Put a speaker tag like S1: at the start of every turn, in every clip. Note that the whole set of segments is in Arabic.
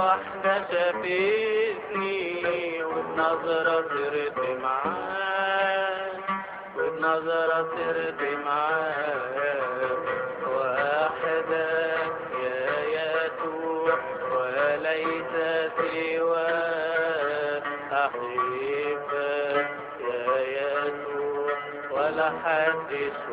S1: واحدة شافتني وبنظرة سرت معاه، وبنظرة سرت معاه. واحدة يا يسوع وليس سواك، أحبك يا يسوع ولا حد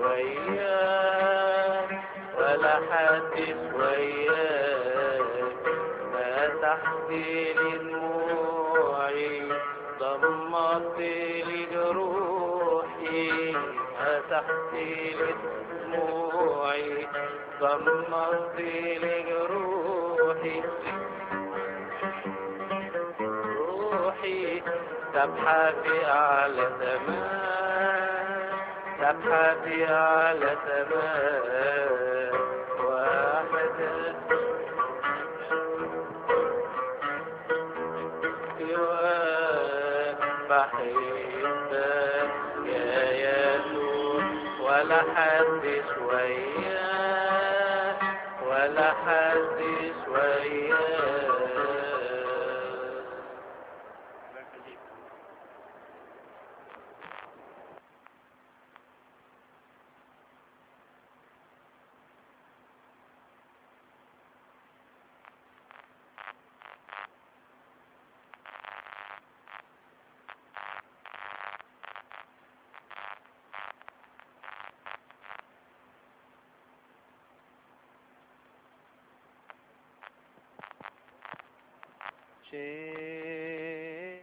S1: وياك، ولا حد وياك. مسحت لي دموعي، ضمت لي جروحي، مسحت لي دموعي، ضمت لي جروحي. روحي سبحة في أعلى سماء، سبحة في أعلى سماء. واحدة بحبك يا يسوع ولا حد وياك، ولا حد وياك. شيء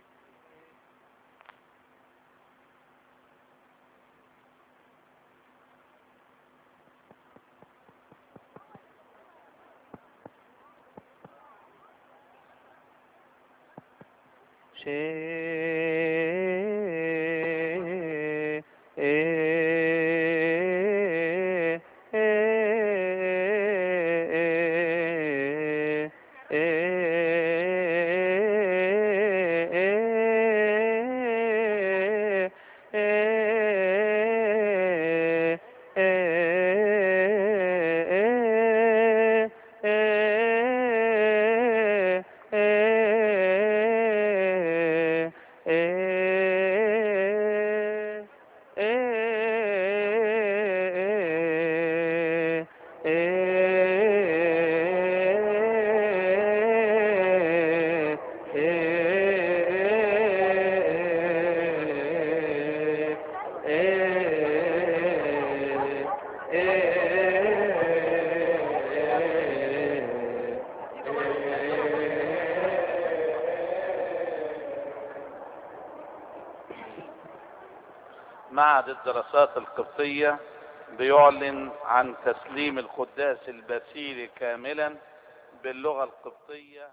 S1: معهد الدراسات القبطية بيعلن عن تسليم القداس البسيلي كاملا باللغة القبطية.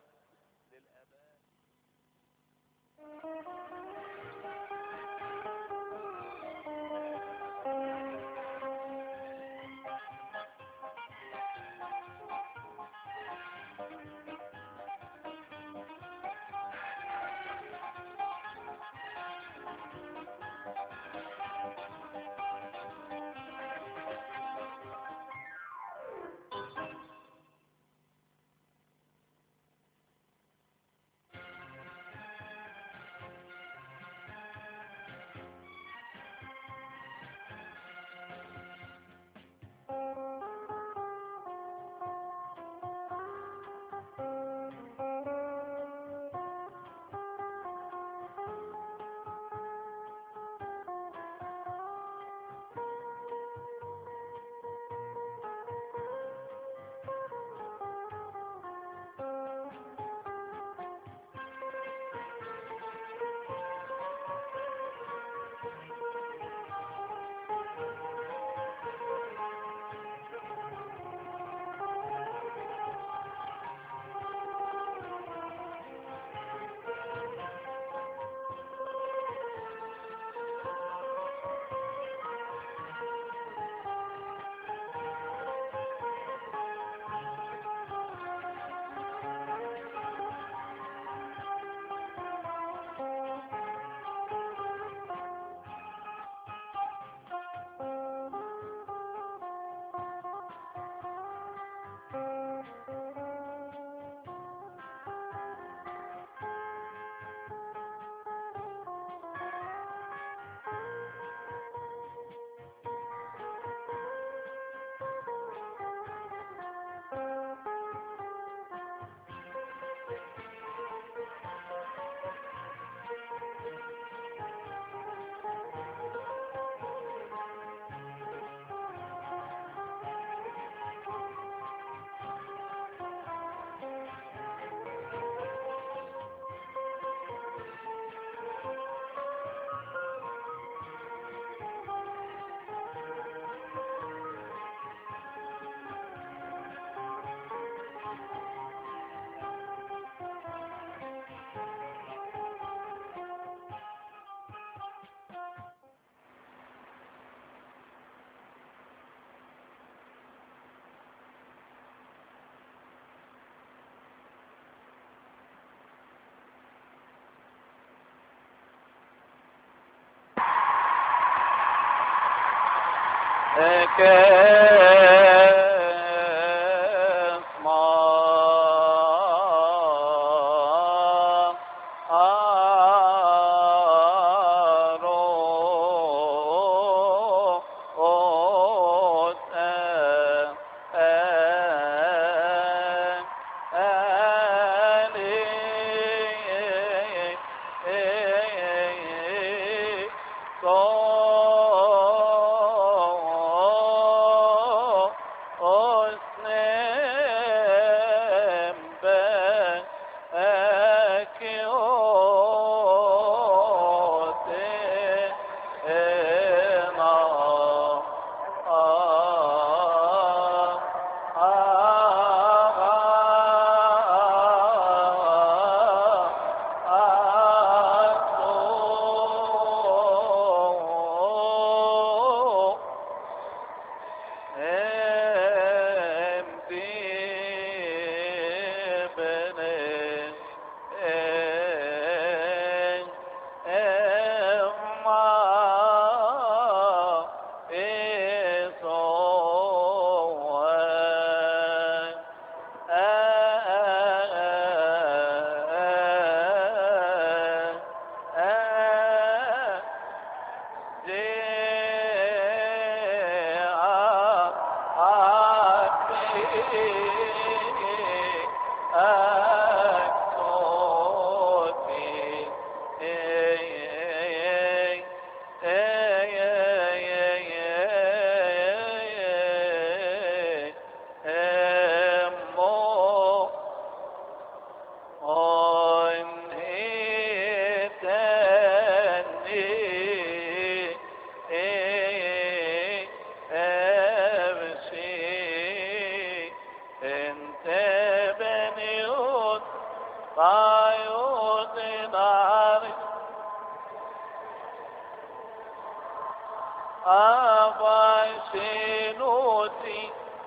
S1: أبشنوتي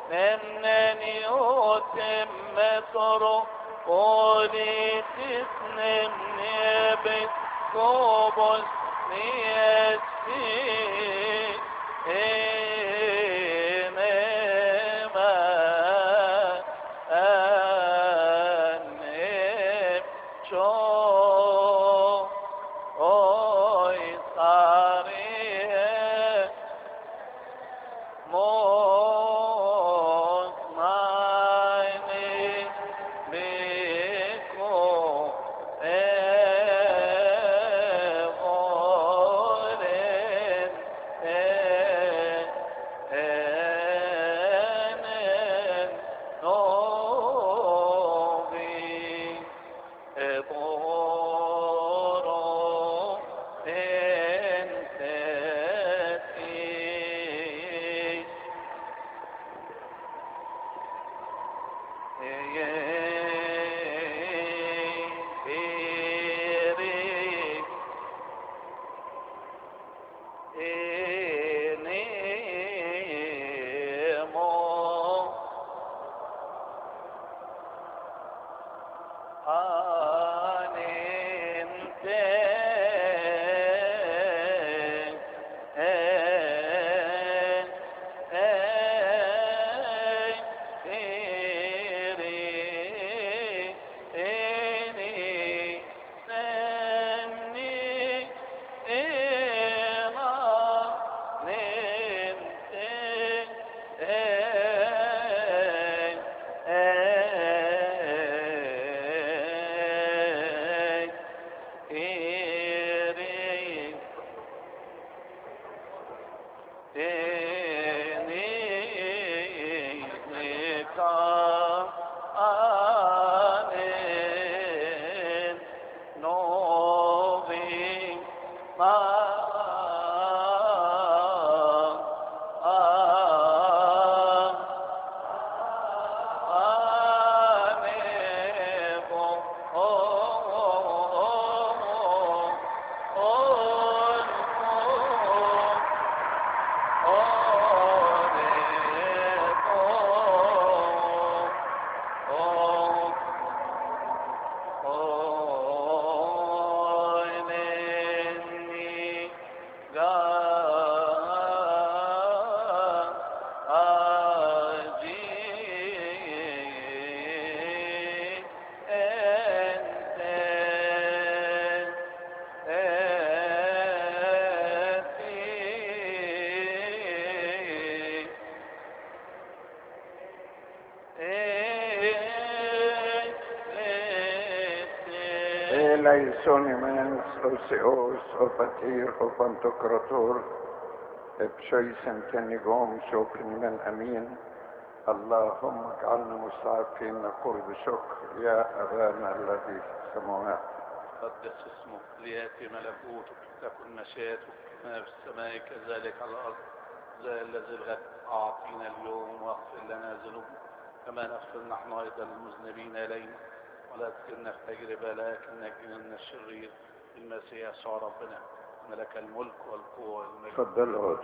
S1: أنني أتم طرقوني تسنمني بالكوبس نيسي إنما أنب شو أوي صاريه مطمئن بكم أغلن نوبي طور انتتي
S2: eleison oseos opatir opantokrator بشويسن تنجوم شكر من أمين. اللهم اجعلنا مستعفين نقول بشكر يا أبانا الذي في السماوات.
S1: قدس اسمك، ليأتي ملكوتك، تكن مشيئتك كما في السماء كذلك على الأرض. زي الذي الغد أعطينا اليوم، واغفر لنا ذنوبنا كما نغفر نحن أيضا المذنبين إلينا، ولا تدخلنا في تجربة لكن نجنا من الشرير. المسيح يسوع ربنا، ملك الملك والقوة والمجد.
S2: تفضل اقعد.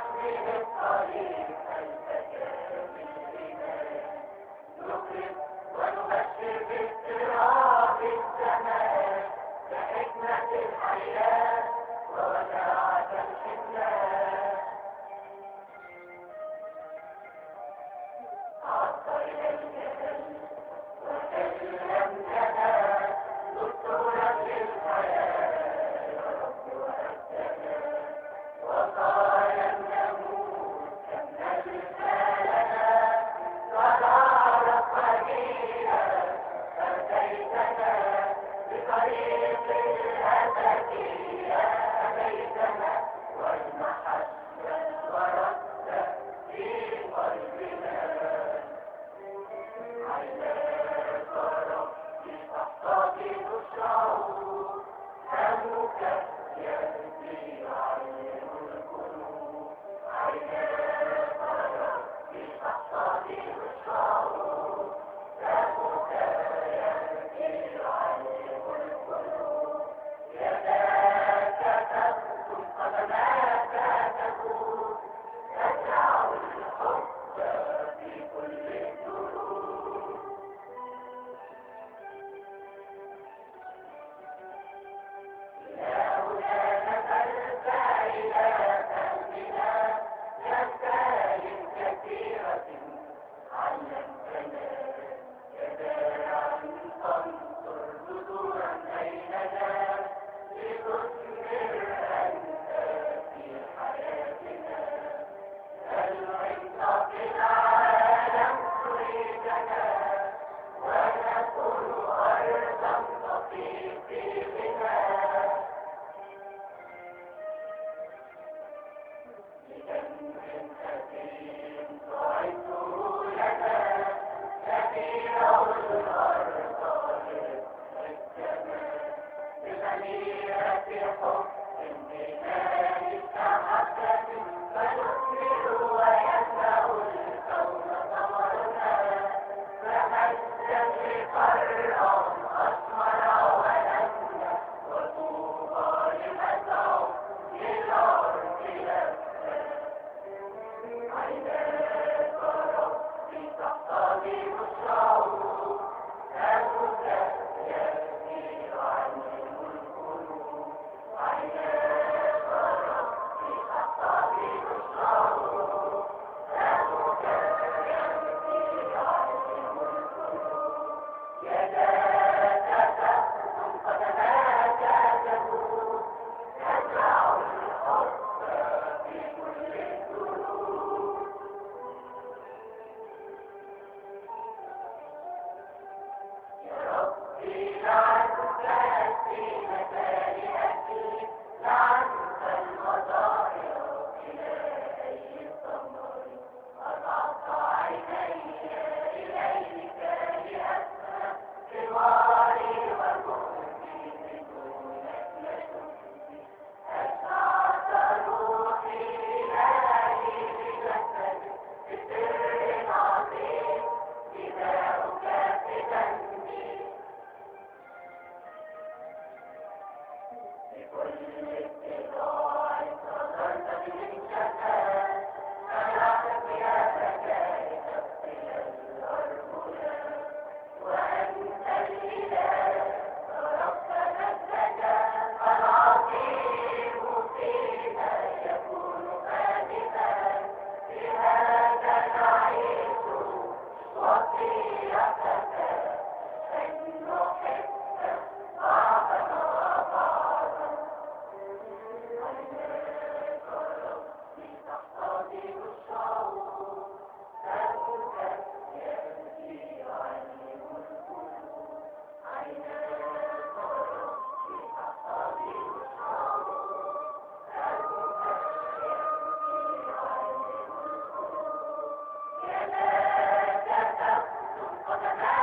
S3: قدماك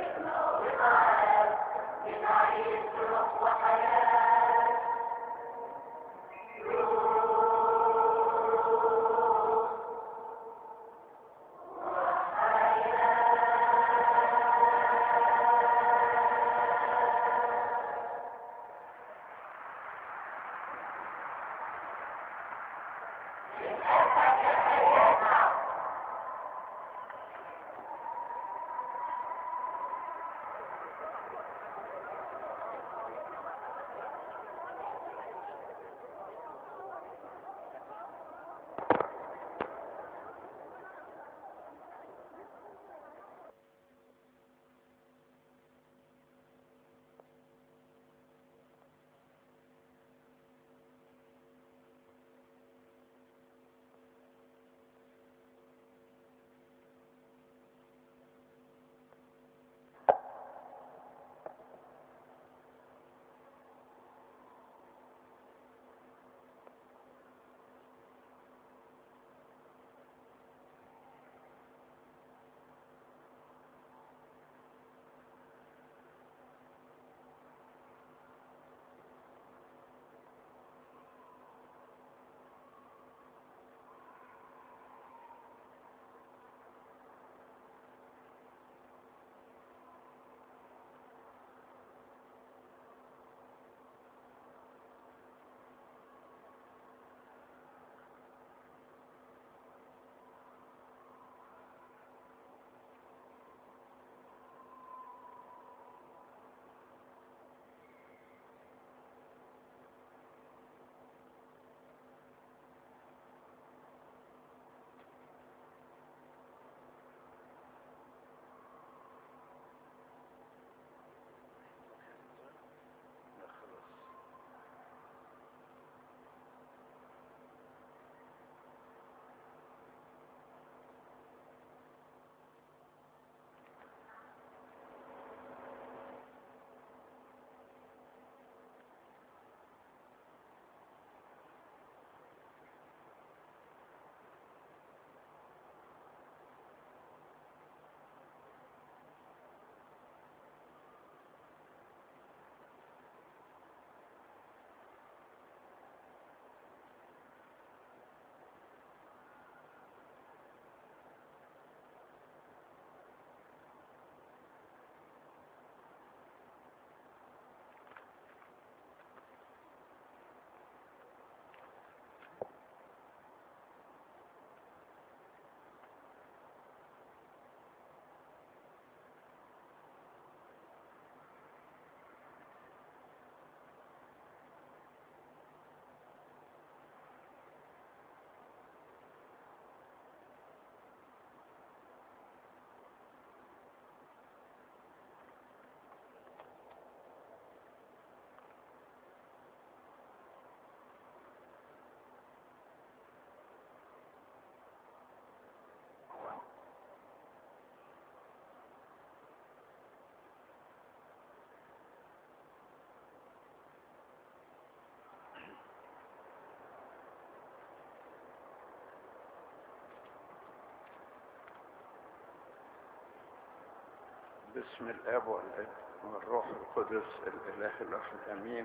S2: باسم الاب والابن والروح القدس الاله الواحد امين.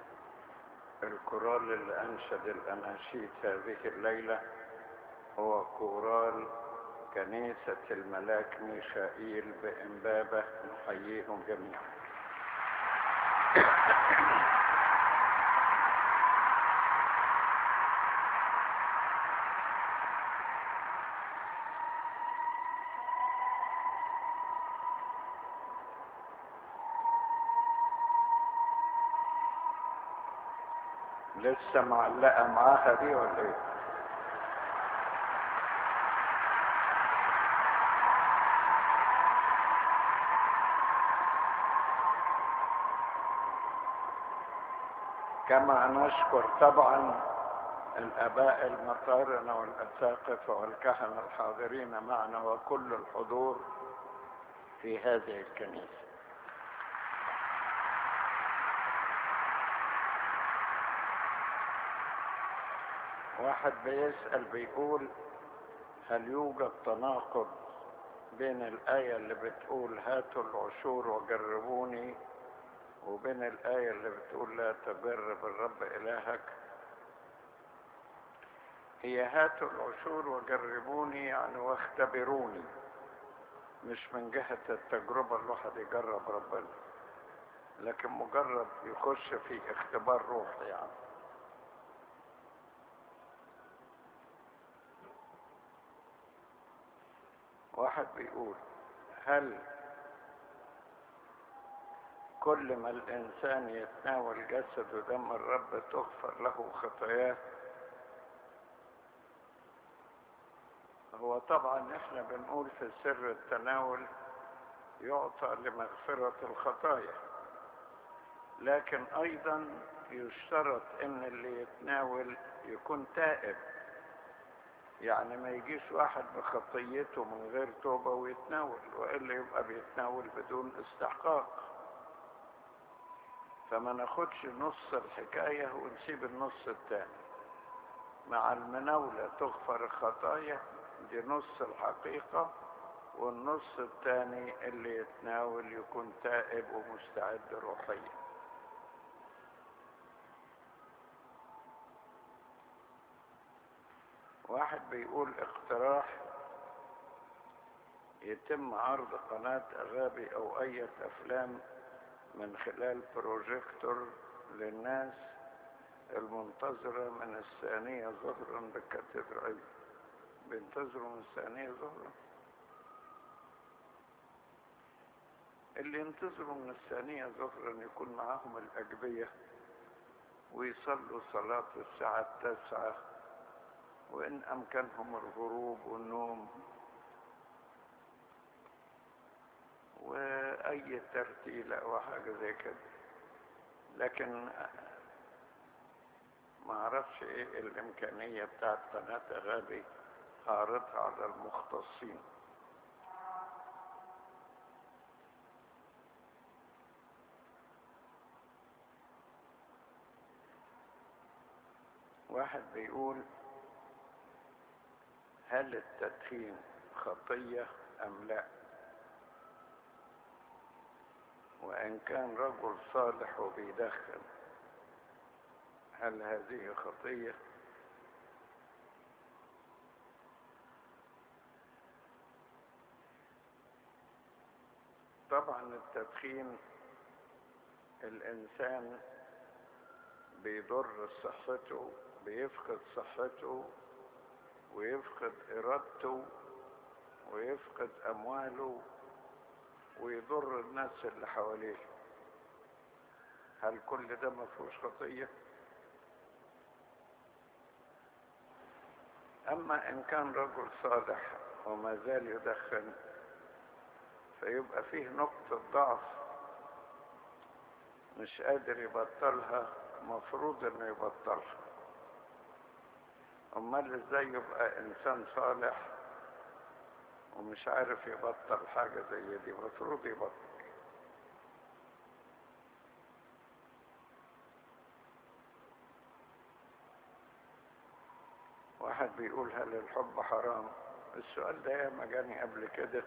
S2: الكورال اللي انشد الاناشيد هذه الليله هو كورال كنيسه الملاك ميشائيل بامبابه، نحييهم جميعا. لسه معلقه معاها دي ولا ايه؟ كما نشكر طبعا الاباء المطارنه والاساقفه والكهنه الحاضرين معنا وكل الحضور في هذه الكنيسه. واحد بيسأل بيقول: هل يوجد تناقض بين الآية اللي بتقول هاتوا العشور وجربوني وبين الآية اللي بتقول لا تجرب الرب إلهك؟ هي هاتوا العشور وجربوني يعني واختبروني، مش من جهة التجربة الواحد يجرب ربنا، لكن مجرد يخش في اختبار روحي يعني. واحد بيقول هل كل ما الإنسان يتناول جسد ودم الرب تغفر له خطاياه؟ هو طبعا احنا بنقول في سر التناول يعطى لمغفرة الخطايا، لكن ايضا يشترط ان اللي يتناول يكون تائب، يعني ما يجيش واحد بخطيته من غير توبة ويتناول، وإلا يبقى بيتناول بدون استحقاق. فما ناخدش نص الحكاية ونسيب النص التاني. مع المناولة تغفر الخطايا، دي نص الحقيقة، والنص التاني اللي يتناول يكون تائب ومستعد روحيا. واحد بيقول اقتراح يتم عرض قناة أغابي أو أي أفلام من خلال بروجيكتور للناس المنتظرة من الثانية ظهرا بالكاتدرائية. بينتظروا من الثانية ظهرا؟ اللي ينتظروا من الثانية ظهرا يكون معاهم الأجبية ويصلوا صلاة الساعة 9، وإن أمكنهم الغروب والنوم وأي ترتيل أو حاجة زي كده. لكن ما أعرفش إيه الإمكانية بتاعت قناة أغابي أعرضها على المختصين. واحد بيقول هل التدخين خطية أم لا؟ وإن كان رجل صالح وبيدخن هل هذه خطية؟ طبعا التدخين الإنسان بيضر صحته، بيفقد صحته ويفقد إرادته ويفقد أمواله ويضر الناس اللي حواليه. هل كل ده ما فيهوش خطية؟ أما إن كان رجل صالح وما زال يدخن فيبقى فيه نقطة ضعف مش قادر يبطلها، مفروض إنه يبطلها. أمال إزاي يبقى إنسان صالح ومش عارف يبطل حاجة زي دي؟ مفروض يبطل. واحد بيقول هل الحب حرام؟ السؤال ده ياما جاني قبل كده،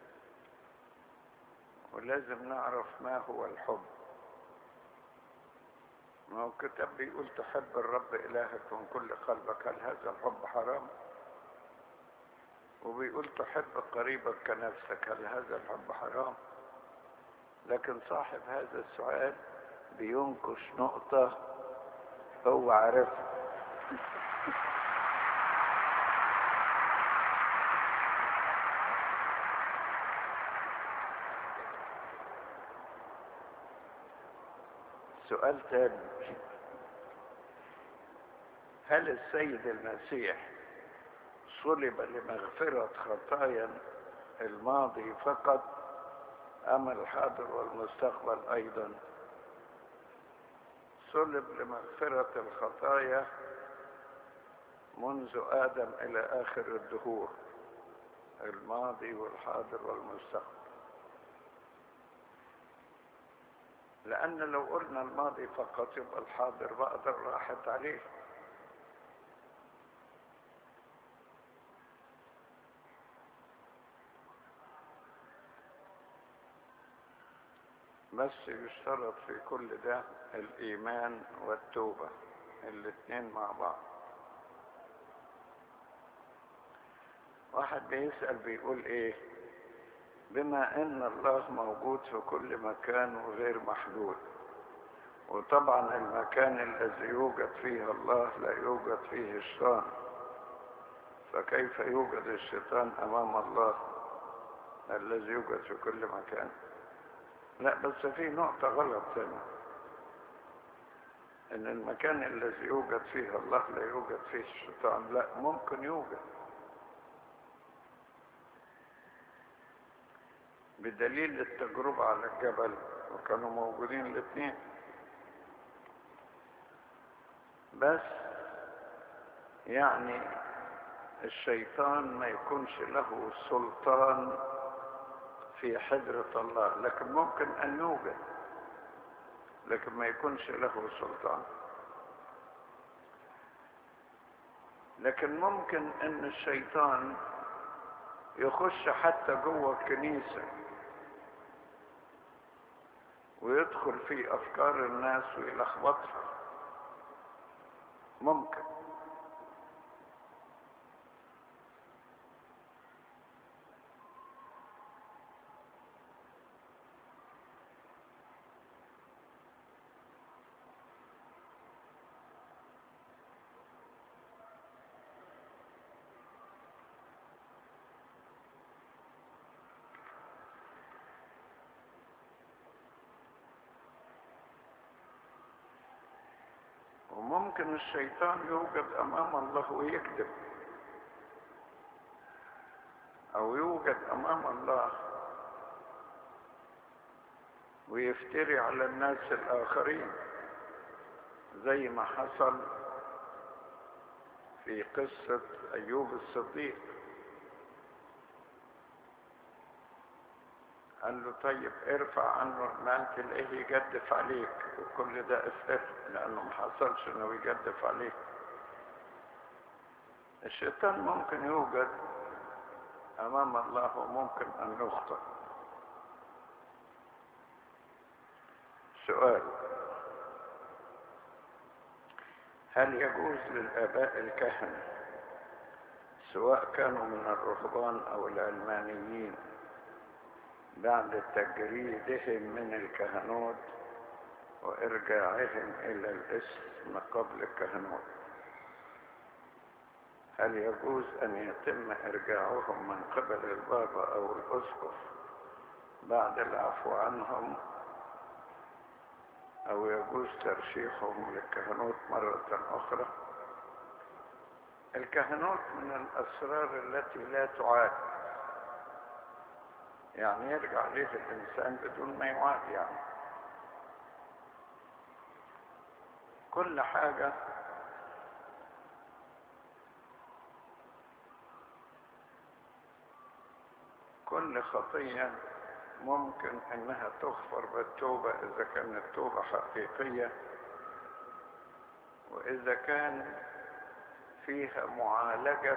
S2: ولازم نعرف ما هو الحب. ما هو الكتاب بيقول تحب الرب إلهك من كل قلبك، هل هذا الحب حرام؟ وبيقول تحب قريبك كنفسك، هل هذا الحب حرام؟ لكن صاحب هذا السؤال بينكش نقطة هو عارفها. سؤال تاني، هل السيد المسيح صلب لمغفرة خطايا الماضي فقط أم الحاضر والمستقبل أيضا؟ صلب لمغفرة الخطايا منذ آدم إلى آخر الدهور، الماضي والحاضر والمستقبل. لأن لو قلنا الماضي فقط يبقى الحاضر بقدر راحت عليه. بس يشترط في كل ده الإيمان والتوبة، الاتنين مع بعض. واحد بيسأل بيقول ايه: بما ان الله موجود في كل مكان وغير محدود، وطبعا المكان الذي يوجد فيه الله لا يوجد فيه الشيطان، فكيف يوجد الشيطان امام الله الذي يوجد في كل مكان؟ لا، بس في نقطة غلط هنا، ان المكان الذي يوجد فيه الله لا يوجد فيه الشيطان. لا، ممكن يوجد، بدليل التجربة على الجبل وكانوا موجودين الاثنين. بس يعني الشيطان ما يكونش له سلطان في حضرة الله، لكن ممكن أن يوجد، لكن ما يكونش له سلطان. لكن ممكن أن الشيطان يخش حتى جوه الكنيسة ويدخل في أفكار الناس ويلخبطها، ممكن. وممكن الشيطان يوجد أمام الله ويكذب، أو يوجد أمام الله ويفتري على الناس الآخرين، زي ما حصل في قصة أيوب الصديق. قال له: طيب ارفع عنه المال تلاقيه يجدف عليك، وكل ده افقر، لأنه ما حصلش إنه يجدف عليك. الشيطان ممكن يوجد أمام الله وممكن أن يخطئ. سؤال: هل يجوز للآباء الكهنة سواء كانوا من الرهبان أو العلمانيين بعد تجريدهم من الكهنوت وإرجاعهم إلى الاسم قبل الكهنوت، هل يجوز أن يتم إرجاعهم من قبل البابا أو الأسقف بعد العفو عنهم، أو يجوز ترشيحهم للكهنوت مرة أخرى؟ الكهنوت من الأسرار التي لا تعاد، يعني يرجع ليه الإنسان بدون ما يعاد. يعني كل حاجة كل خطية ممكن انها تغفر بالتوبة اذا كانت توبة حقيقية، واذا كان فيها معالجة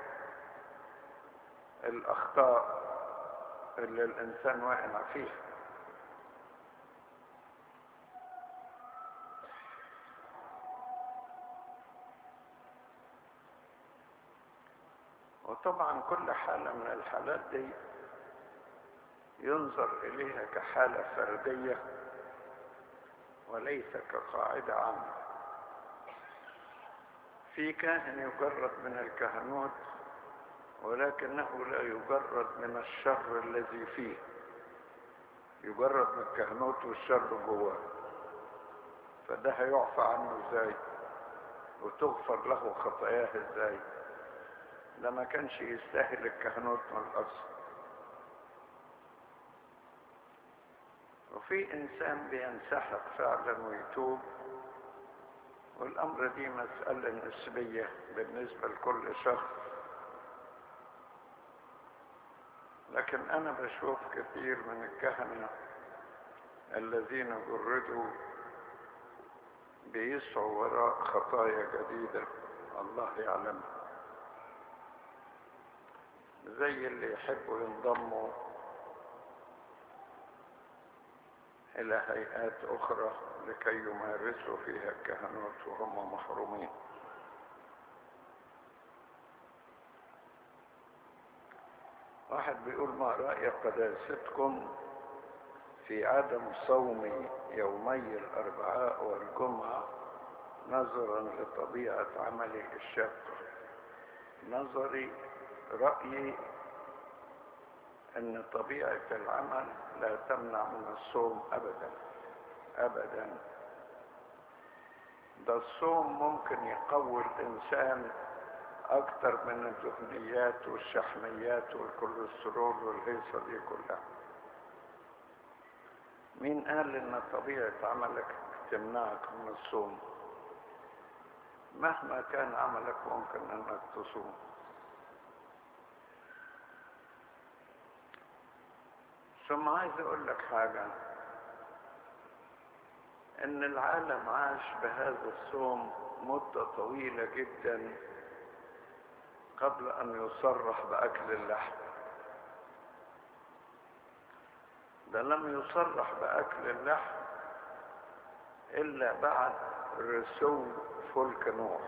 S2: الاخطاء اللي الانسان واقع فيها. وطبعا كل حالة من الحالات دي ينظر إليها كحالة فردية وليس كقاعدة عامة. في كاهن يجرد من الكهنوت ولكنه لا يجرد من الشر الذي فيه، يجرد من الكهنوت والشر جواه، فده هيعفى عنه ازاي وتغفر له خطاياه ازاي؟ ده ما كانش يستاهل الكهنوت من الأصل. وفي إنسان بينسحق فعلا ويتوب، والأمر دي مسألة نسبية بالنسبة لكل شخص، لكن أنا بشوف كثير من الكهنة الذين جردوا بيسعوا وراء خطايا جديدة الله يعلمها، زي اللي يحبوا ينضموا إلى هيئات أخرى لكي يمارسوا فيها الكهنوت وهم محرومين. واحد بيقول: ما رأي قداستكم في عدم صوم يومي الأربعاء والجمعة نظرا لطبيعة عملي الشاقة؟ رأيي أن طبيعة العمل لا تمنع من الصوم أبدا أبدا. ده الصوم ممكن يقوي الإنسان أكتر من الدهنيات والشحميات والكوليسترول والهيصة دي كلها. مين قال إن طبيعة عملك تمنعك من الصوم؟ مهما كان عملك ممكن أنك تصوم. ثم عايز أقول لك حاجة، إن العالم عاش بهذا الصوم مدة طويلة جدا قبل أن يصرح بأكل اللحم. ده لم يصرح بأكل اللحم إلا بعد رسو فلك نوح.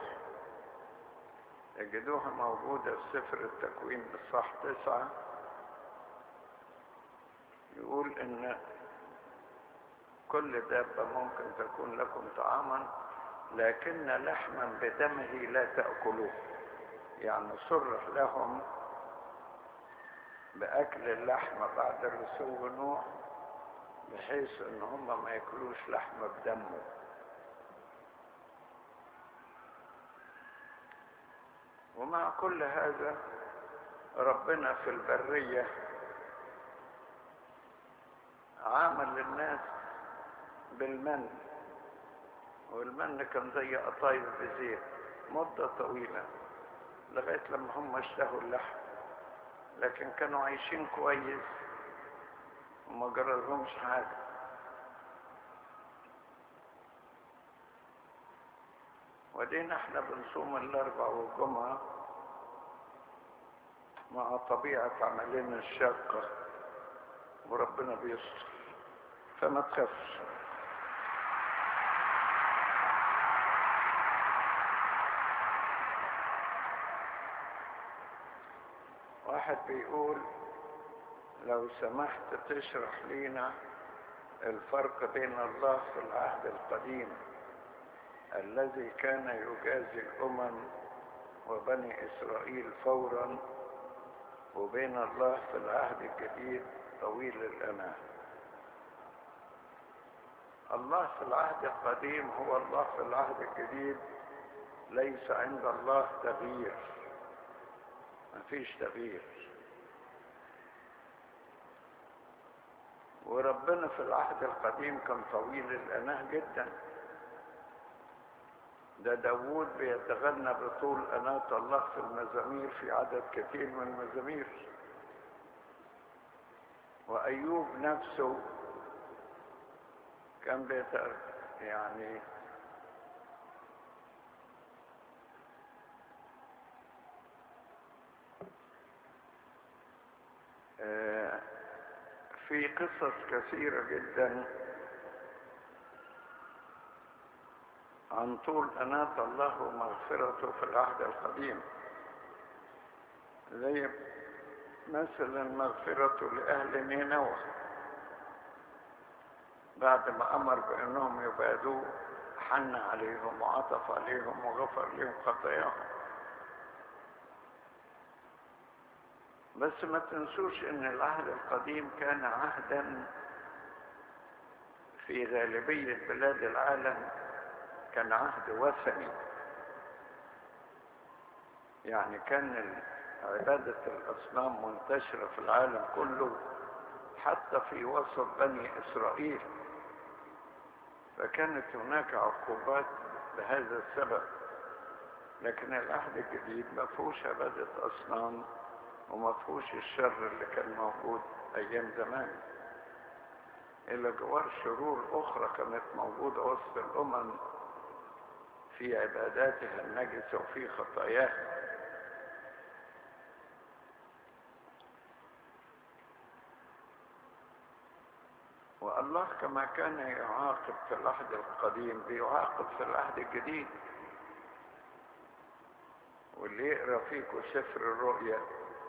S2: يجدوها موجودة في سفر التكوين إصحاح 9. يقول إن كل دابة ممكن تكون لكم طعاما، لكن لحما بدمه لا تأكلوه. يعني صرح لهم بأكل اللحم بعد رسو نوح، بحيث ان هم ما ياكلوش لحم بدمه. ومع كل هذا ربنا في البرية عامل الناس بالمن، والمن كان زي قطايف بزيت مدة طويلة لغاية لما هم اشتهوا اللحم، لكن كانوا عايشين كويس وما جرالهمش حاجة. ودينا احنا بنصوم الأربع والجمعة مع طبيعة عملنا الشاقة، وربنا بيستر، فما تخافش. واحد بيقول: لو سمحت تشرح لنا الفرق بين الله في العهد القديم الذي كان يجازي الأمم وبني إسرائيل فورا، وبين الله في العهد الجديد طويل الأناة. الله في العهد القديم هو الله في العهد الجديد. ليس عند الله تغيير، مفيش تغيير. وربنا في العهد القديم كان طويل الأناة جدا. ده داوود بيتغنى بطول أناة الله في المزامير في عدد كثير من المزامير. وأيوب نفسه كان يعني في قصص كثيرة جدا عن طول أناة الله ومغفرته في العهد القديم، زي مثلا مغفرته لأهل نينوى بعد ما أمر بأنهم يبادوه، حن عليهم وعطف عليهم وغفر لهم خطاياهم. بس ما تنسوش ان العهد القديم كان عهدا في غالبية بلاد العالم، كان عهد وثني. يعني كان عبادة الأصنام منتشرة في العالم كله، حتى في وسط بني إسرائيل، فكانت هناك عقوبات بهذا السبب. لكن العهد الجديد ما فيهوش عبادة أصنام وما فيهوش الشر اللي كان موجود أيام زمان، إلى جوار شرور أخرى كانت موجودة وسط الأمم في عباداتها النجسة وفي خطاياها. والله كما كان يعاقب في العهد القديم بيعاقب في العهد الجديد. واللي يقرأ فيكم سفر الرؤيا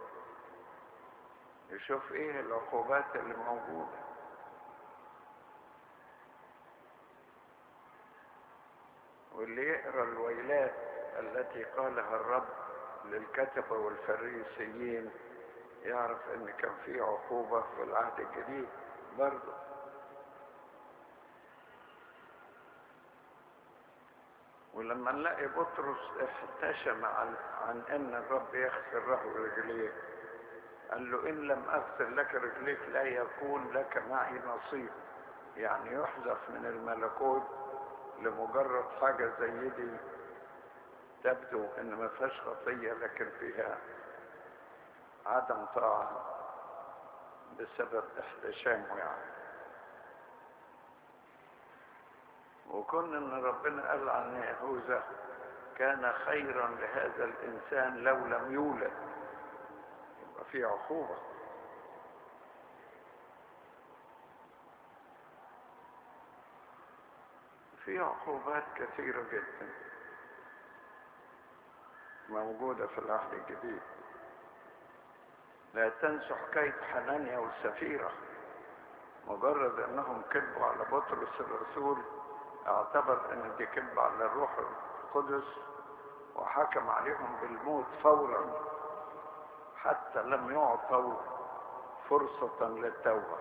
S2: يشوف ايه العقوبات اللي موجودة. واللي يقرأ الويلات التي قالها الرب للكتبة والفريسيين يعرف ان كان في عقوبة في العهد الجديد برضه. ولما نلاقي بطرس احتشم عن ان الرب يغسل له رجليه، قال له ان لم اغسل لك رجليك لا يكون لك معي نصيب. يعني يحذف من الملكوت لمجرد حاجة زي دي تبدو ان ما فيهاش خطية لكن فيها عدم طاعة بسبب احتشامه يعني. وكون ان ربنا قال عن يهوذا كان خيرا لهذا الانسان لو لم يولد، يبقى في عقوبة. في عقوبات كثيرة جدا موجودة في العهد الجديد. لا تنسوا حكاية حنانيا والسفيرة، مجرد انهم كذبوا على بطرس الرسول اعتبر ان دي كذب على الروح القدس وحكم عليهم بالموت فورا حتى لم يعطوا فرصة للتوبة.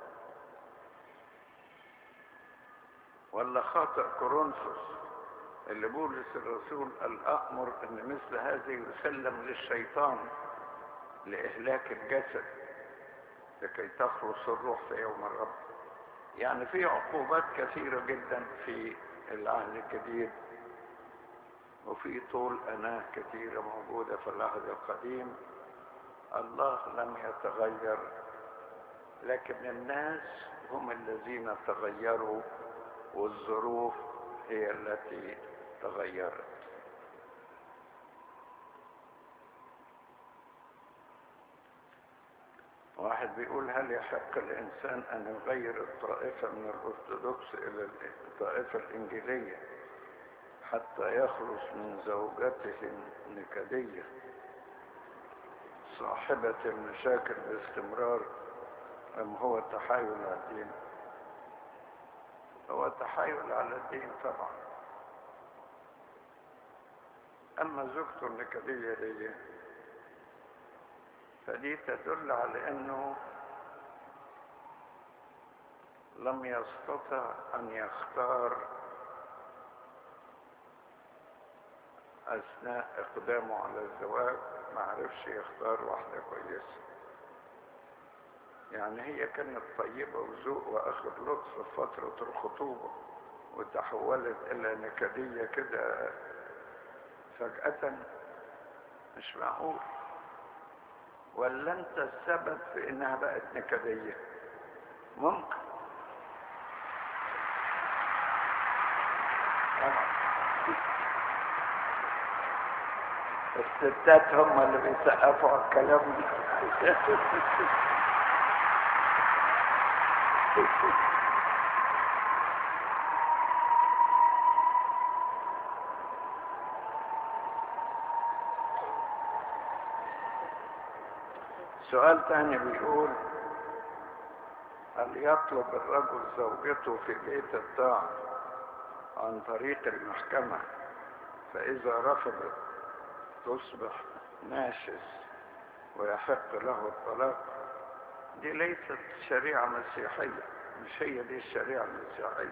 S2: ولا خاطئ كورنثوس اللي بولس الرسول قال أأمر ان مثل هذه يسلم للشيطان لإهلاك الجسد لكي تخلص الروح في يوم الرب. يعني في عقوبات كثيرة جدا في العهد الجديد، وفي طول أناة كثيرة موجودة في العهد القديم. الله لم يتغير، لكن الناس هم الذين تغيروا والظروف هي التي تغيرت. واحد بيقول هل يحق الإنسان أن يغير الطائفة من الأرثوذكس إلى الطائفة الإنجيلية حتى يخلص من زوجته النكدية صاحبة المشاكل باستمرار، أم هو تحايل على الدين؟ هو تحايل على الدين طبعا. أما زوجته النكدية دي فدي تدل على أنه لم يستطع أن يختار أثناء إقدامه على الزواج، ما عرفش يختار واحدة كويسة. يعني هي كانت طيبة وذوق وآخر لطف في فترة الخطوبة وتحولت إلى نكدية كده فجأة، مش معقول. ولا أنت السبب في إنها بقت نكدية؟ ممكن. الستات هم اللي بيسقفوا على الكلام ده. سؤال تاني بيقول هل يطلب الرجل زوجته في بيت الطاعة عن طريق المحكمة فإذا رفضت تصبح ناشز ويحق له الطلاق؟ دي ليست شريعة مسيحية، مش هي دي الشريعة المسيحية.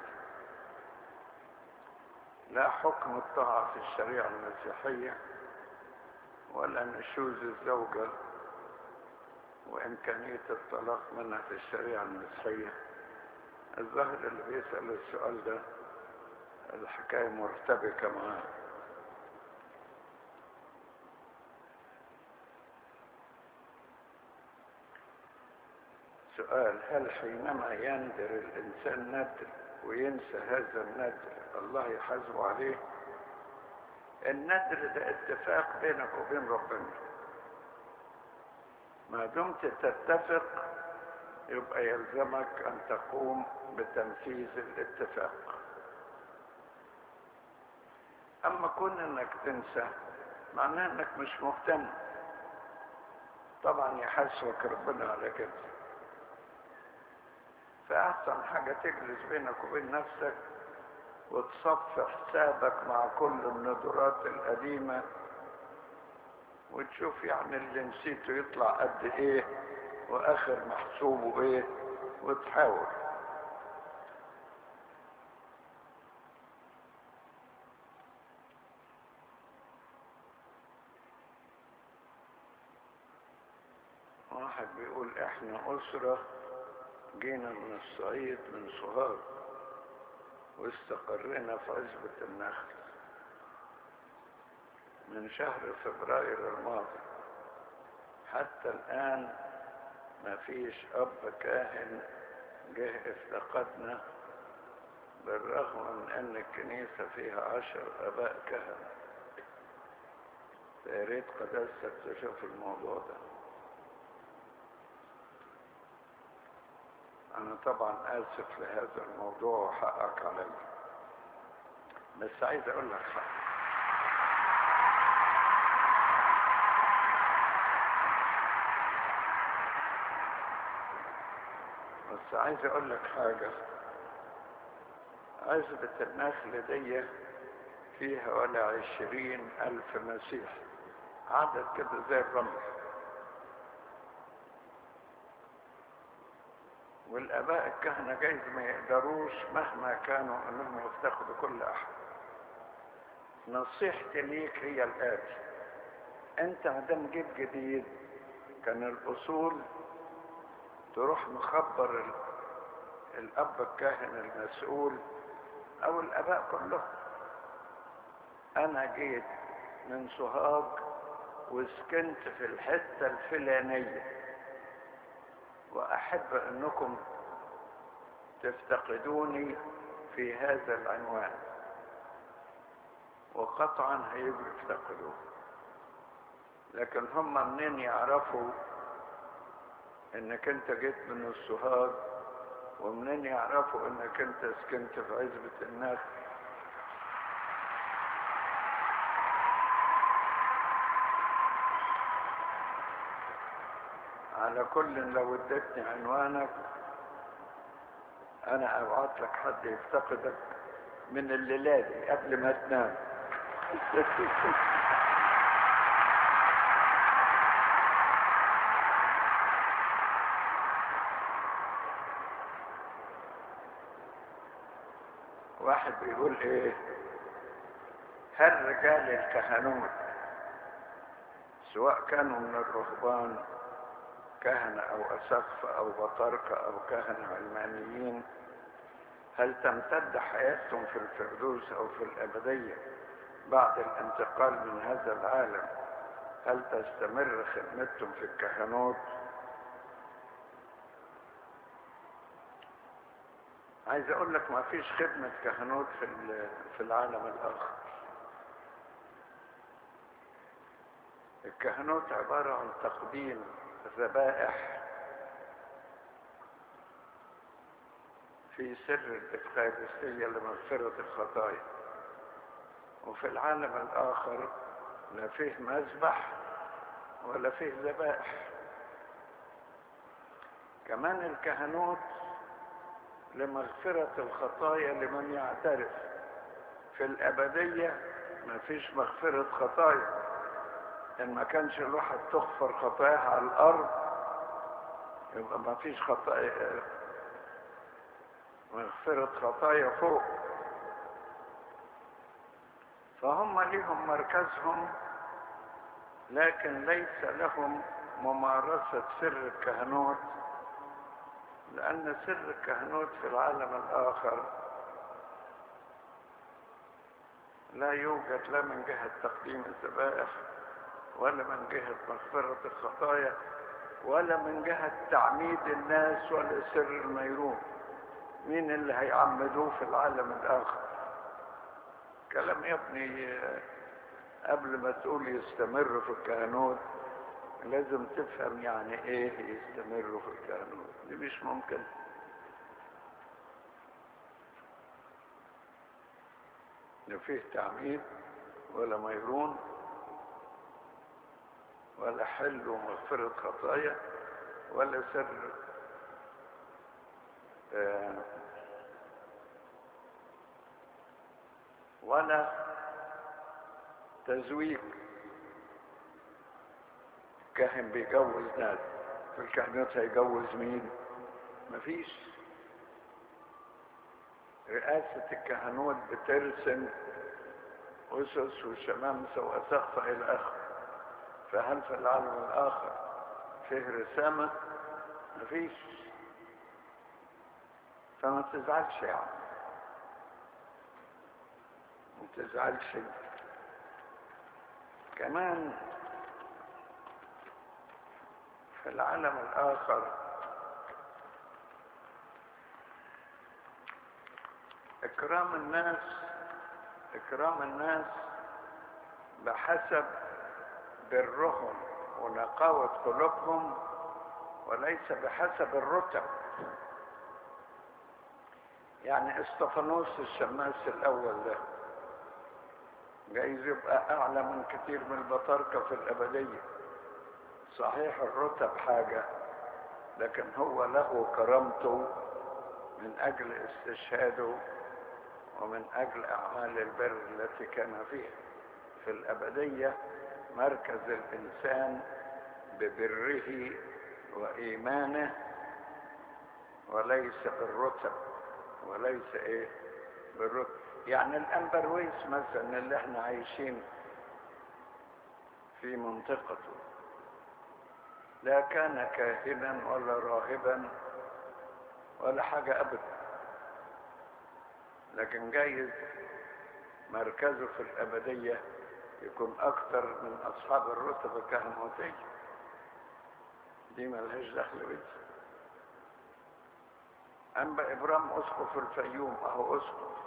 S2: لا حكم الطاعة في الشريعة المسيحية ولا نشوز الزوجة وإمكانية الطلاق منها في الشريعة المسيحية. الظاهر اللي بيسأل السؤال ده الحكاية مرتبكة معاه. سؤال هل حينما يندر الإنسان ندر وينسى هذا الندر الله يحاسبه عليه؟ الندر ده اتفاق بينك وبين ربنا، ما دمت تتفق يبقى يلزمك أن تقوم بتنفيذ الاتفاق. أما كون أنك تنسى معناه أنك مش مهتم، طبعا يحاسبك ربنا على كده. فأحسن حاجة تجلس بينك وبين نفسك وتصفي حسابك مع كل الندرات القديمة، وتشوف يعني اللي نسيته يطلع قد ايه واخر محسوبه ايه، وتحاول. واحد بيقول احنا اسرة جينا من الصعيد من سوهاج واستقرينا في عزبة النخل من شهر فبراير الماضي، حتى الآن ما فيش أب كاهن جه افتقدنا، بالرغم من أن الكنيسة فيها 10 آباء كهنة. يا ريت قداستك تشوف الموضوع ده. أنا طبعا آسف لهذا الموضوع وحقك علي، بس عايز أقول لك حاجة. عزبة النخل دي فيها ولا 20,000 مسيح، عدد كده زي الرمل، والآباء الكهنة جايز ما يقدروش مهما كانوا أنهم يفتقدوا كل أحد. نصيحتي ليك هي الآتي: أنت عدم جيل جديد، كان الأصول تروح مخبر الأب الكاهن المسؤول أو الآباء كلهم. أنا جيت من سوهاج وسكنت في الحتة الفلانية، وأحب أنكم تفتقدوني في هذا العنوان، وقطعا هيجوا يفتقدوه. لكن هم منين يعرفوا انك انت جيت من السوهاج، ومنين يعرفوا انك انت سكنت في عزبة النخل؟ على كل لو اديتني عنوانك انا ابعت لك حد يفتقدك من الليلة دي قبل ما تنام. واحد بيقول ايه: هل رجال الكهنوت سواء كانوا من الرهبان كهنة او اسقفة او بطاركة او كهنة علمانيين، هل تمتد حياتهم في الفردوس او في الابدية بعد الانتقال من هذا العالم؟ هل تستمر خدمتهم في الكهنوت؟ عايز اقول لك ما فيش خدمة كهنوت في العالم الاخر. الكهنوت عبارة عن تقديم ذبائح في سر الإفخارستية لمغفرة الخطايا، وفي العالم الآخر لا فيه مذبح ولا فيه ذبائح. كمان الكهنوت لمغفرة الخطايا لمن يعترف. في الأبدية ما فيش مغفرة خطايا، إن ما كانش الواحد تغفر خطاياها على الأرض يبقى ما فيش خطايا، مغفرة خطايا فوق. فهم ليهم مركزهم، لكن ليس لهم ممارسة سر الكهنوت، لأن سر الكهنوت في العالم الآخر لا يوجد، لا من جهة تقديم الذبائح ولا من جهة مغفرة الخطايا ولا من جهة تعميد الناس ولا سر الميرون. مين اللي هيعمدوه في العالم الآخر؟ كلام يا ابني قبل ما تقول يستمر في الكهنوت لازم تفهم يعني ايه يستمروا في الكهنوت، دي مش ممكن. لا فيه تعميد ولا ميرون ولا حل ومغفرة خطايا ولا سر ولا تزويج. كاهن بيجوز ناس، في الكهنوت هيجوز مين؟ مفيش. رئاسة الكهنوت بترسم أسس وشمامسة وأسقف إلى آخره، فهل في العالم الآخر فيه رسامة؟ مفيش. فما تزعلش يعني، ما تزعلش. كمان في العالم الآخر إكرام الناس بحسب برهم ونقاوة قلوبهم وليس بحسب الرتب. يعني استفانوس الشماس الأول ده جايز يبقى أعلى من كتير من البطاركة في الأبدية. صحيح الرتب حاجة، لكن هو له كرامته من أجل استشهاده ومن أجل أعمال البر التي كان فيها. في الأبدية مركز الإنسان ببره وإيمانه وليس بالرتب، وليس إيه بالرتب. يعني الأمبرويس مثلا اللي احنا عايشين في منطقته لا كان كاهنا ولا راهبا ولا حاجة أبدا، لكن جايز مركزه في الأبدية يكون أكثر من أصحاب الرتب الكهنوتية. دي ملهاش دخل بيه. أنبا إبرام أسقف الفيوم أهو أسقف،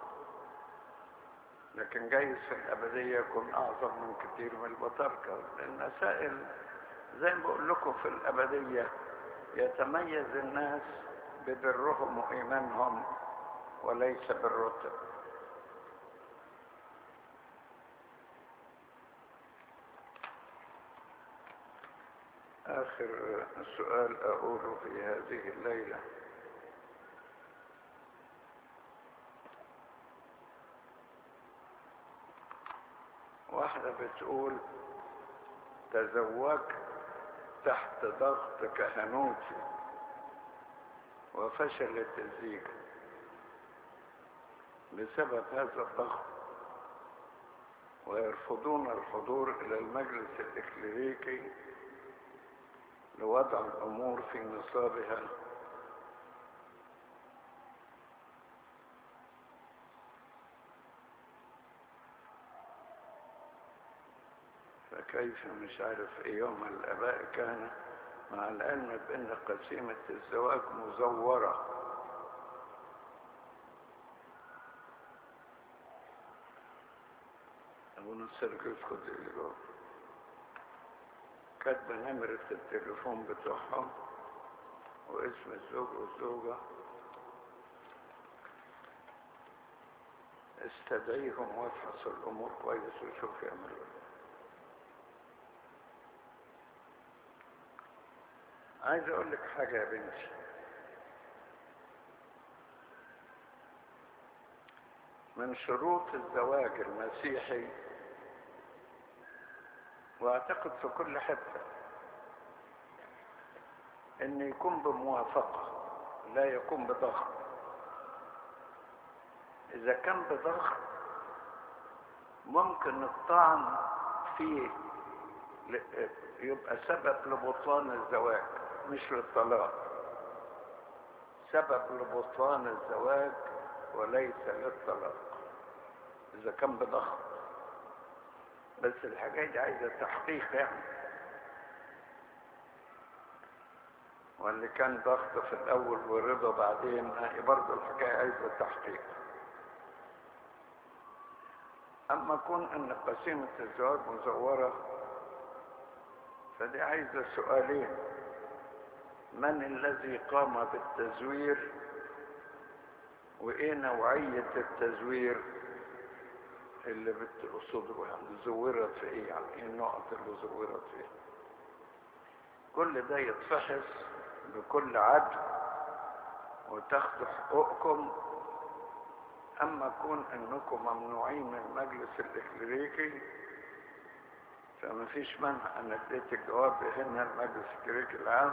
S2: لكن جايز في الأبدية يكون أعظم من كتير من البطاركة. المسائل زي ما بقول لكم في الأبدية يتميز الناس ببرهم وإيمانهم وليس بالرتب. آخر سؤال أقوله في هذه الليلة: واحدة بتقول تزوجت تحت ضغط كهنوتي وفشلت الزيجة. بسبب هذا الضغط ويرفضون الحضور إلى المجلس الإكليريكي لوضع الأمور في نصابها، فكيف؟ مش عارف ايه يوم الآباء كان، مع العلم بأن قسيمة الزواج مزورة. أبونا السرقس خد اللي جوه كاتبة نمرة التليفون بتوعهم واسم الزوج والزوجة. استدعيهم وافحص الأمور كويس وشوف يعملوا. عايز أقول لك حاجة يا بنتي، من شروط الزواج المسيحي واعتقد في كل حتة ان يكون بموافقة لا يكون بضغط. اذا كان بضغط ممكن الطعن فيه يبقى سبب لبطلان الزواج مش للطلاق، سبب لبطلان الزواج وليس للطلاق اذا كان بضغط. بس الحاجة دي عايزة تحقيق يعني، واللي كان ضغط في الاول ورضا بعدين برضه الحكاية عايزة تحقيق. اما كون ان قسيمة الزواج مزورة فدي عايزة سؤالين: من الذي قام بالتزوير؟ وايه نوعية التزوير اللي بتقصده؟ يعني زورت في ايه؟ يعني ايه النقط اللي زورت فيه؟ كل ده يتفحص بكل عدل وتاخدوا حقوقكم. اما كون انكم ممنوعين من المجلس الإكليريكي فما فيش مانع. انا اديت الجواب هنا المجلس الإكليريكي العام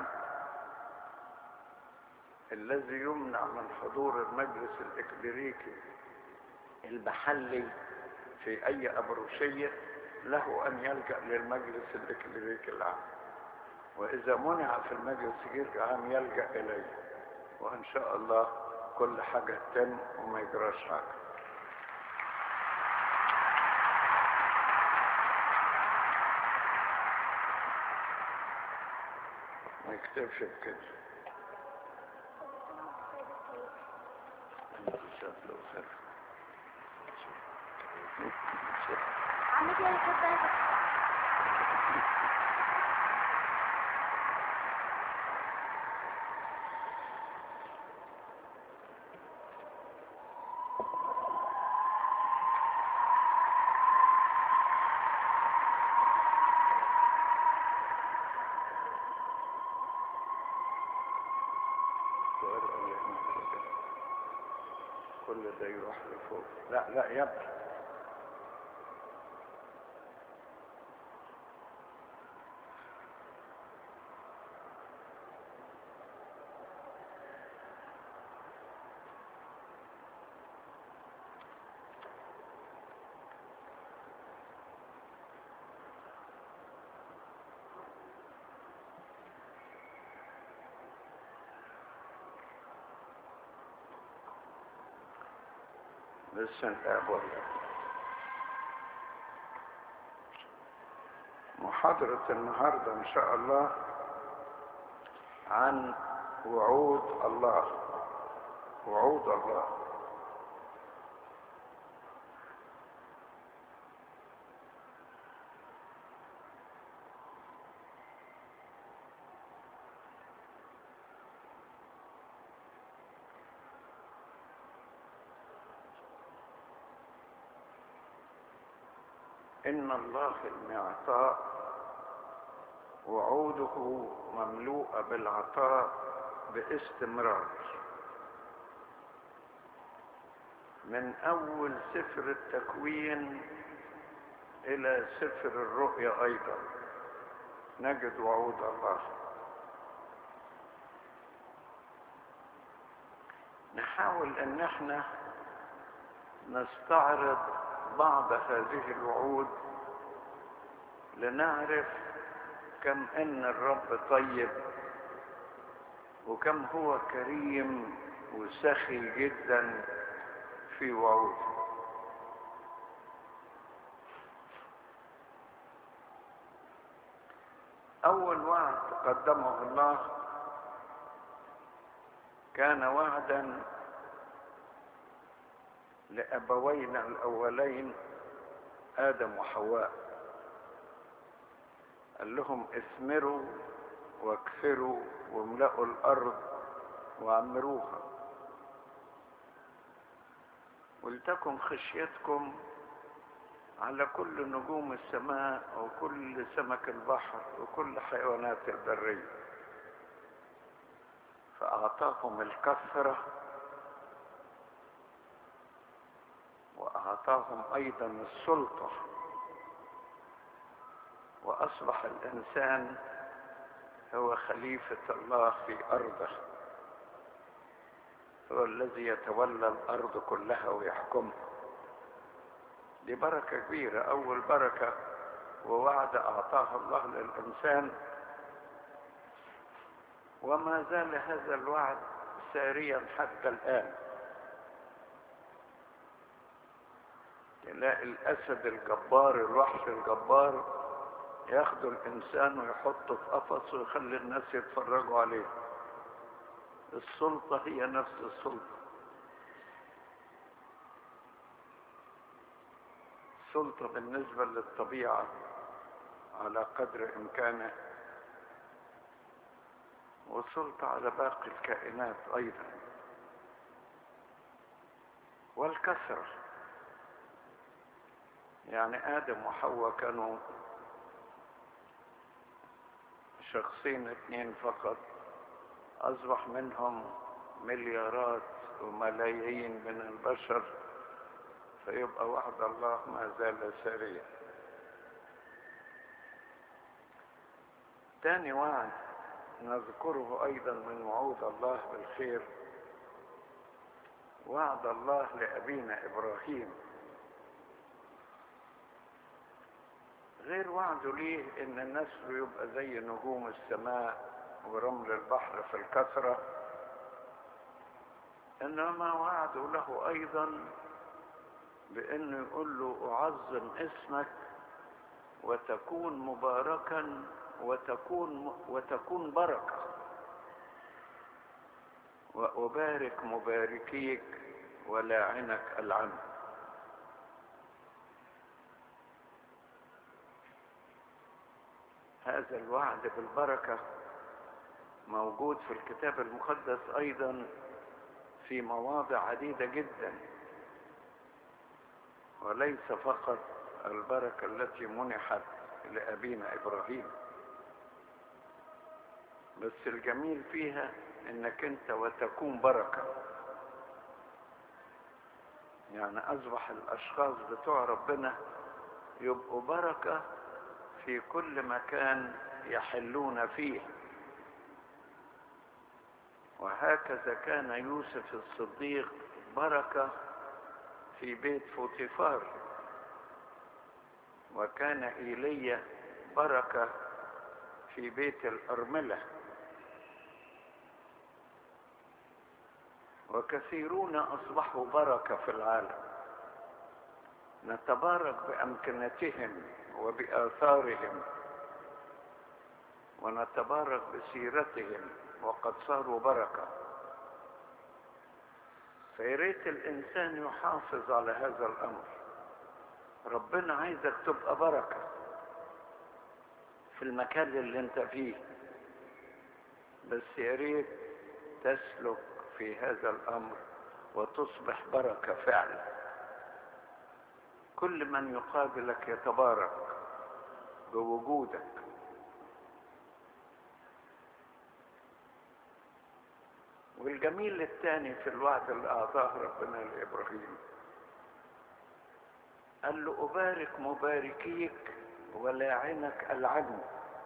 S2: الذي يمنع من حضور المجلس الإكليريكي المحلي في اي ابروشية له ان يلجأ للمجلس الإكليريكي العام، واذا منع في المجلس الإكليريكي العام يلجأ اليه، وان شاء الله كل حاجة تتم وما يجراش حاجة. نكتفي بكده. كل ده يروح لفوق. لا لا يبقى لسه الآب ولا محاضرة النهاردة إن شاء الله عن وعود الله. وعود الله. إن الله المعطاء وعوده مملوءة بالعطاء باستمرار، من أول سفر التكوين إلى سفر الرؤيا أيضا نجد وعود الله. نحاول أن احنا نستعرض بعض هذه الوعود لنعرف كم ان الرب طيب وكم هو كريم وسخي جدا في وعوده. اول وعد قدمه الله كان وعدا لابوينا الاولين ادم وحواء. قال لهم اثمروا واكثروا واملأوا الارض وعمروها، ولتكن خشيتكم على كل نجوم السماء وكل سمك البحر وكل حيوانات البرية. فأعطاهم الكثرة وأعطاهم أيضا السلطة، وأصبح الإنسان هو خليفة الله في أرضه، هو الذي يتولى الأرض كلها ويحكمها. دي بركة كبيرة، أول بركة ووعد أعطاها الله للإنسان، وما زال هذا الوعد ساريا حتى الآن. تلاقي الأسد الجبار، الوحش الجبار، ياخدوا الإنسان ويحطه في قفص ويخلي الناس يتفرجوا عليه. السلطة هي نفس السلطة. السلطة بالنسبة للطبيعة على قدر إمكانه وسلطة على باقي الكائنات أيضا. والكثرة، يعني آدم وحواء كانوا شخصين اثنين فقط، أصبح منهم مليارات وملايين من البشر، فيبقى وعد الله ما زال ساريا. تاني وعد نذكره أيضا من وعود الله بالخير، وعد الله لأبينا إبراهيم. غير وعده ليه إن النسل يبقى زي نجوم السماء ورمل البحر في الكثرة، إنما وعده له أيضا بأنه يقول له أعظم اسمك وتكون مباركا وتكون بركة، وأبارك مباركيك ولاعنك العن. هذا الوعد بالبركة موجود في الكتاب المقدس أيضا في مواضع عديدة جدا، وليس فقط البركة التي منحت لأبينا إبراهيم، بس الجميل فيها إنك أنت وتكون بركة، يعني أصبح الأشخاص بتوع ربنا يبقوا بركة في كل مكان يحلون فيه. وهكذا كان يوسف الصديق بركة في بيت فوطيفار، وكان إيليا بركة في بيت الأرملة، وكثيرون أصبحوا بركة في العالم. نتبارك بأمكنتهم وبآثارهم، ونتبارك بسيرتهم وقد صاروا بركة. فياريت الإنسان يحافظ على هذا الأمر. ربنا عايزك تبقى بركة في المكان اللي انت فيه، بس ياريت تسلك في هذا الأمر وتصبح بركة فعلا. كل من يقابلك يتبارك بوجودك. والجميل الثاني في الوعد اللي أعطاه ربنا لإبراهيم، قال له أبارك مباركيك ولاعنك العن.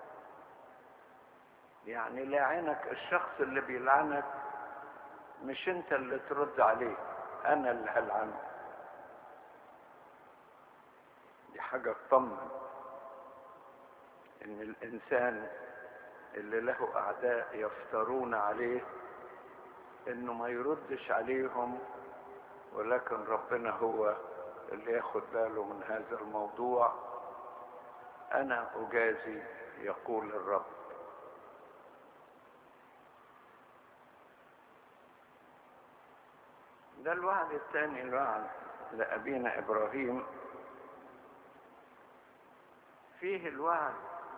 S2: يعني لاعنك الشخص اللي بيلعنك مش انت اللي ترد عليه، انا اللي هلعنه. دي حاجة تطمن ان الانسان اللي له اعداء يفترون عليه انه ما يردش عليهم، ولكن ربنا هو اللي ياخد باله من هذا الموضوع. انا اجازي يقول الرب. ده الوعد الثاني، الوعد لأبينا إبراهيم. فيه الوعد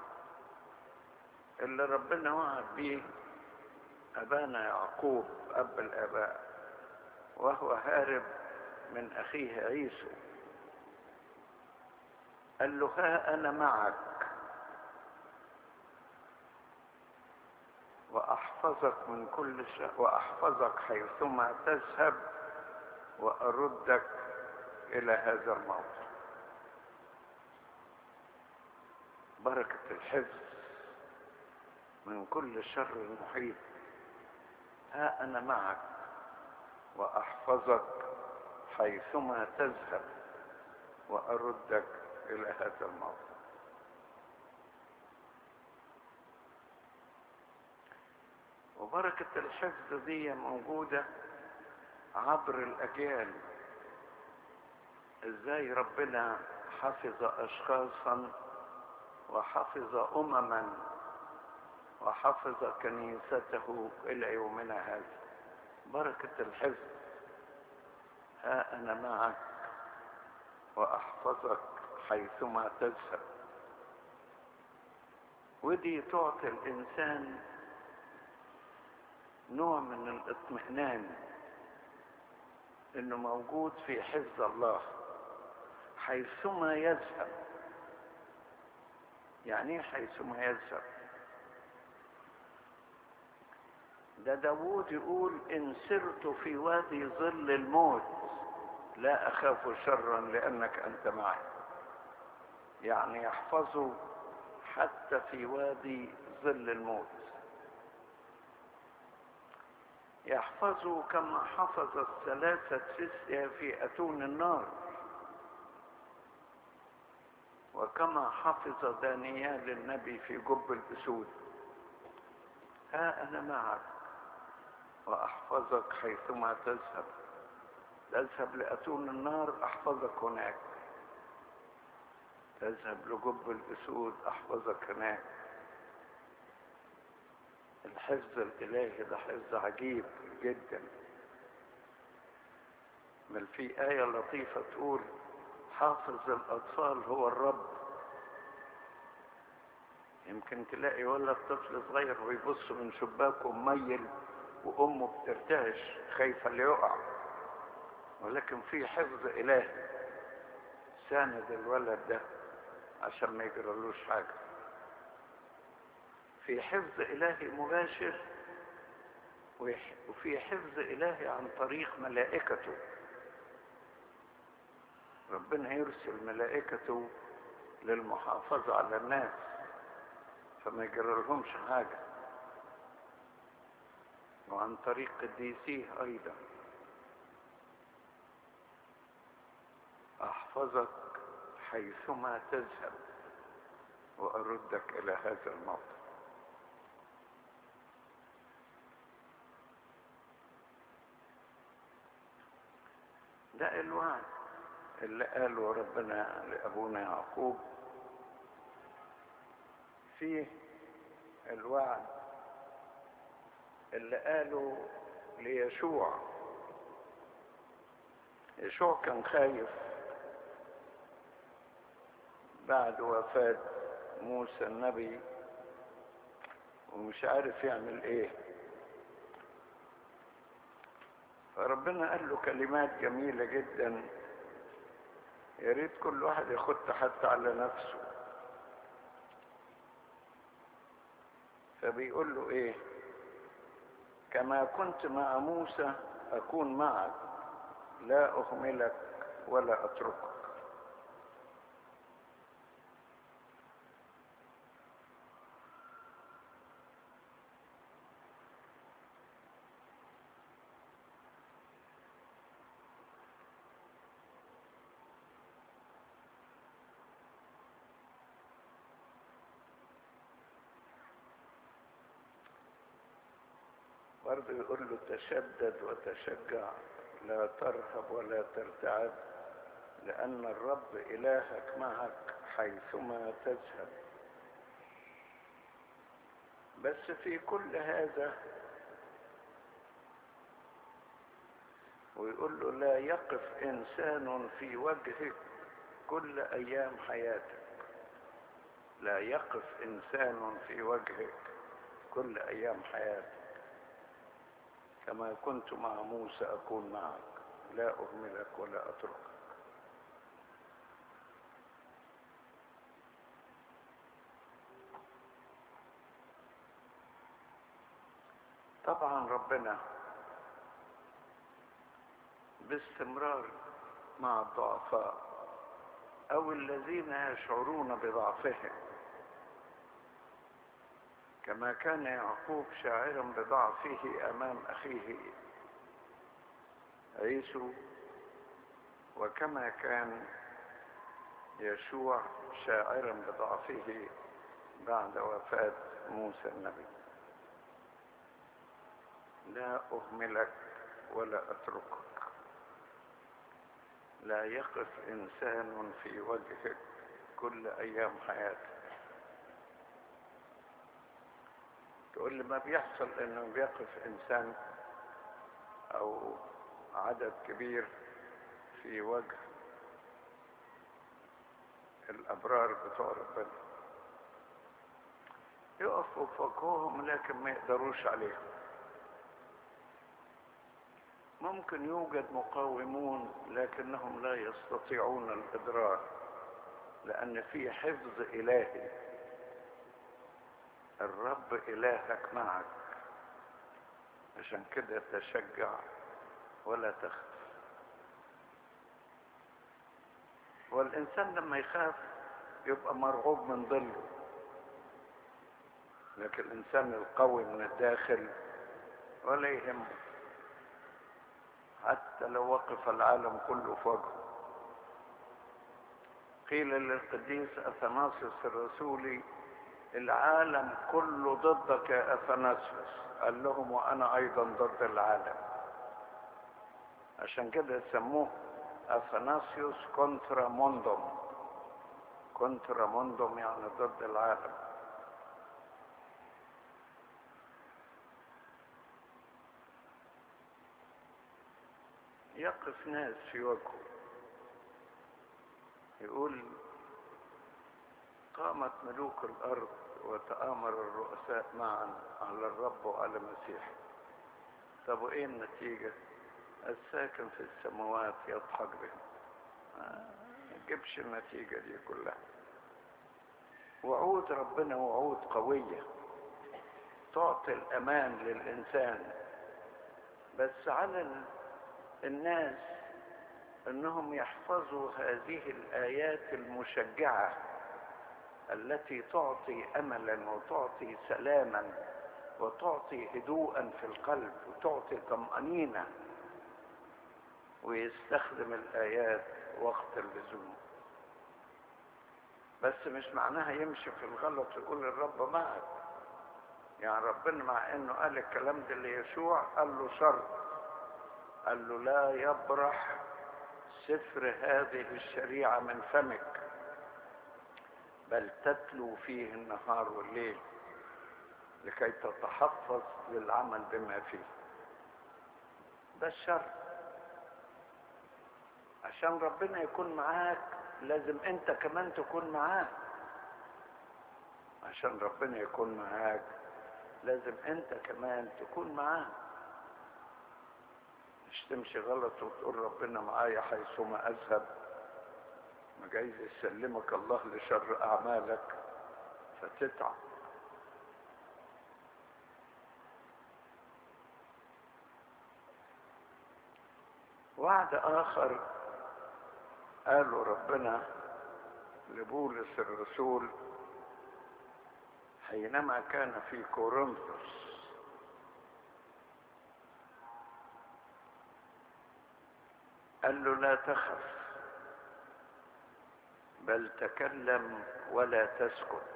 S2: اللي ربنا وعد به أبانا يعقوب أب الآباء وهو هارب من أخيه عيسو. قال له ها أنا معك وأحفظك من كل شر، وأحفظك حيثما تذهب وأردك إلى هذا الموضع. بركة الحفظ من كل شر محيط. ها أنا معك وأحفظك حيثما تذهب وأردك إلى هذا الموضع. وبركة الحفظ دي موجودة عبر الأجيال. إزاي ربنا حفظ أشخاصا وحفظ أمما وحفظ كنيسته إلى يومنا هذا. بركة الحفظ. ها أنا معك وأحفظك حيثما تذهب. ودي تعطي الإنسان نوع من الاطمئنان انه موجود في حفظ الله حيثما يذهب. يعني ايه حيثما يذهب؟ ده داوود يقول ان سرت في وادي ظل الموت لا اخاف شرا لانك انت معي. يعني يحفظه حتى في وادي ظل الموت، يحفظه كما حفظ الثلاثة فتية في أتون النار، وكما حفظ دانيال النبي في جب الأسود. ها أنا معك وأحفظك حيثما تذهب. تذهب لأتون النار أحفظك هناك، تذهب لجب الأسود أحفظك هناك. الحفظ الإلهي ده حفظ عجيب جدا. بل في آية لطيفة تقول حافظ الأطفال هو الرب. يمكن تلاقي ولد طفل صغير ويبص من شباكه مميل وأمه بترتعش خايفة اللي يقع، ولكن في حفظ إلهي ساند الولد ده عشان ما يجرالوش حاجة. في حفظ إلهي مباشر، وفي حفظ إلهي عن طريق ملائكته. ربنا يرسل ملائكته للمحافظة على الناس فما يجرالهمش حاجة، وعن طريق قديسيه أيضا. أحفظك حيثما تذهب وأردك إلى هذا الموضع. ده الوعد اللي قاله ربنا لأبونا يعقوب. فيه الوعد اللي قاله ليشوع. يشوع كان خايف بعد وفاة موسى النبي ومش عارف يعمل ايه، فربنا قال له كلمات جميلة جدا يا ريت كل واحد ياخدها حتى على نفسه. فبيقول له ايه؟ كما كنت مع موسى اكون معك، لا اهملك ولا اتركك. برضه يقول له تشدد وتشجع، لا ترهب ولا ترتعب، لأن الرب إلهك معك حيثما تذهب. بس في كل هذا ويقول له لا يقف إنسان في وجهك كل أيام حياتك. لا يقف إنسان في وجهك كل أيام حياتك. كما كنت مع موسى أكون معك، لا أهملك ولا أتركك. طبعا ربنا باستمرار مع الضعفاء أو الذين يشعرون بضعفهم، كما كان يعقوب شاعرا بضعفه أمام أخيه عيسو، وكما كان يشوع شاعرا بضعفه بعد وفاة موسى النبي. لا أهملك ولا أتركك. لا يقف إنسان في وجهك كل أيام حياتك. تقول لي ما بيحصل إنه بيقف إنسان أو عدد كبير في وجه الأبرار بتوع ربنا، يقفوا في وجههم لكن ما يقدروش عليهم. ممكن يوجد مقاومون لكنهم لا يستطيعون الإدراك، لأن في حفظ إلهي. الرب إلهك معك، عشان كده تشجع ولا تخف. والإنسان لما يخاف يبقى مرعوب من ظله، لكن الإنسان القوي من الداخل ولا يهمه، حتى لو وقف العالم كله في وجهه. قيل للقديس أثناسيوس الرسولي: العالم كله ضدك يا أثناسيوس. قال لهم: وأنا أيضا ضد العالم. عشان كده سموه أثناسيوس كونترا موندوم. كونترا موندوم يعني ضد العالم. يقف ناس في وجهه يقول: قامت ملوك الأرض وتآمر الرؤساء معا على الرب وعلى المسيح. طب وإيه النتيجة؟ الساكن في السماوات يضحك بهم. ما تجيبش النتيجة دي كلها. وعود ربنا وعود قوية تعطي الأمان للإنسان، بس على الناس أنهم يحفظوا هذه الآيات المشجعة التي تعطي أملا وتعطي سلاما وتعطي هدوءا في القلب وتعطي طمأنينة، ويستخدم الآيات وقت اللزوم. بس مش معناها يمشي في الغلط ويقول الرب معك. يعني ربنا مع انه قال الكلام ده ليشوع قال له شرط، قال له: لا يبرح سفر هذه الشريعة من فمك، بل تتلو فيه النهار والليل لكي تتحفظ للعمل بما فيه. ده الشرط. عشان ربنا يكون معاك لازم انت كمان تكون معاه. عشان ربنا يكون معاك لازم انت كمان تكون معاه. مش تمشي غلط وتقول ربنا معايا حيثما اذهب، ما جايز يسلمك الله لشر اعمالك فتتعب. وعد اخر قالوا ربنا لبولس الرسول حينما كان في كورنثوس: قال له: لا تخف، بل تكلم ولا تسكت،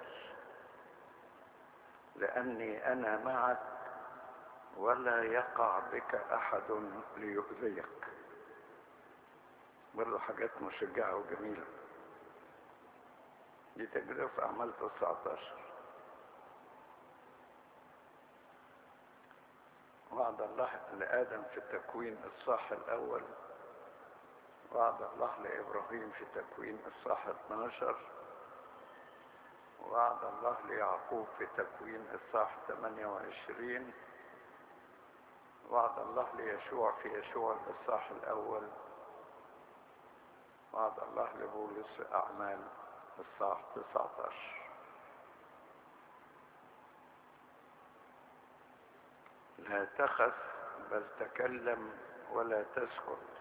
S2: لأني أنا معك ولا يقع بك أحد ليؤذيك. برضو حاجات مشجعة وجميلة. دي تجربة في أعمال 19. وعد الله لآدم في التكوين الصح الأول، وعد الله لإبراهيم في تكوين الصح 12، وعد الله ليعقوب في تكوين الصح 28، وعد الله ليشوع في يشوع الإصحاح الأول، وعد الله لبولس في أعمال الإصحاح 19. لا تخف بل تكلم ولا تسكت،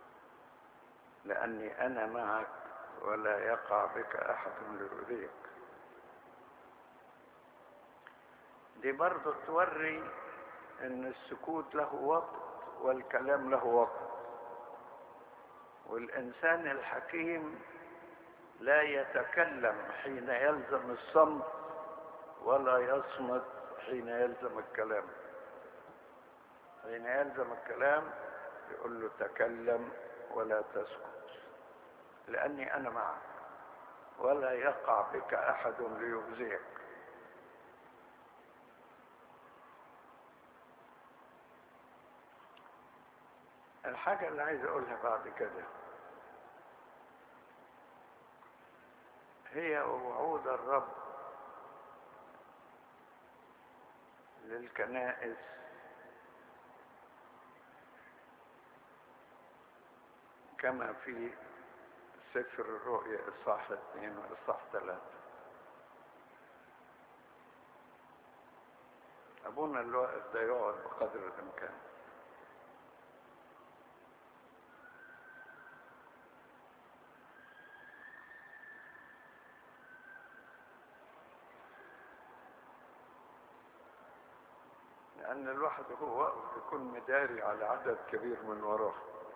S2: لأني أنا معك ولا يقع بك أحد ليؤذيك. دي برضو توري ان السكوت له وقت والكلام له وقت، والإنسان الحكيم لا يتكلم حين يلزم الصمت ولا يصمت حين يلزم الكلام. حين يلزم الكلام يقول له: تكلم ولا تسكت، لأني أنا معك ولا يقع بك أحد ليؤذيك. الحاجة اللي عايز أقولها بعد كده هي وعود الرب للكنائس كما في سفر الرؤيا إصحاح 2 وإصحاح 3. أبونا الواقف ده يقعد بقدر الإمكان. لأن الواحد هو واقف يكون مداري على عدد كبير من وراه.